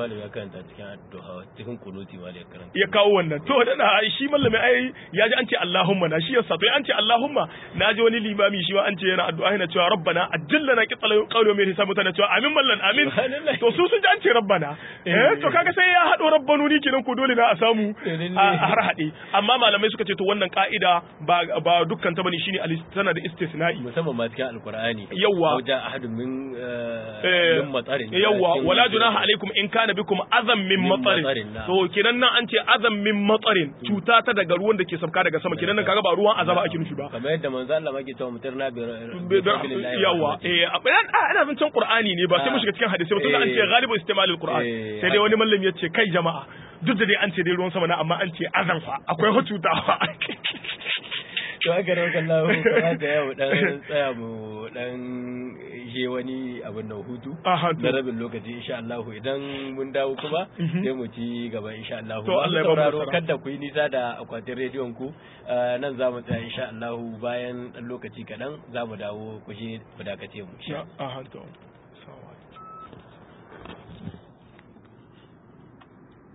cikin kunuti ma da karanta ya kawo wannan to da shi mallami ai ya ji an ce allahumma na shi yasa to an ce allahumma na ji wani limami shi ma an ce yana addu'a yana cewa rabbana ajillana qitala qawlu min hisab mutana cewa amin mallan amin to su sun ji an ce rabbana to kaga sai ya hado rabbanuni kenan ko dole na a samu a har hade amma malamai suka ce to wannan ka'ida ba dukkan ta bane shine tana da istisna'i musamman ma cikin alqur'ani yawa wajen ahadun min matarin yawa wala junaha alaikum in kana bikum azam min matarin to kenan nan an ce azam min matarin cuta ta daga ruwan da ke sabka daga sama kenan nan kaga ba ruwan azaba ake nufi ba kamar yadda manzo Allah yake cewa mutarna bi yawa ina zan can qur'ani ne ba sai mu shiga cikin hadisi ba tunda an ce ghalibu istimalul qur'an sai dai wani mallam ya ce kai jama'a duk da dai an ce dai ruwan sama na amma an ce azan fa akwai cuta fa to haka da wakan lahu kamata yau dan tsaya mu dan je wani abin da hutu na rabin lokaci insha Allah idan mun dawo kuma sai mu ci gaba insha Allah to Allah ya ba mu kada ku yi nisa da akwatin rediyon ku nan za mu tsaya insha Allah bayan dan lokaci kadan za mu dawo ku je ku dakace mu to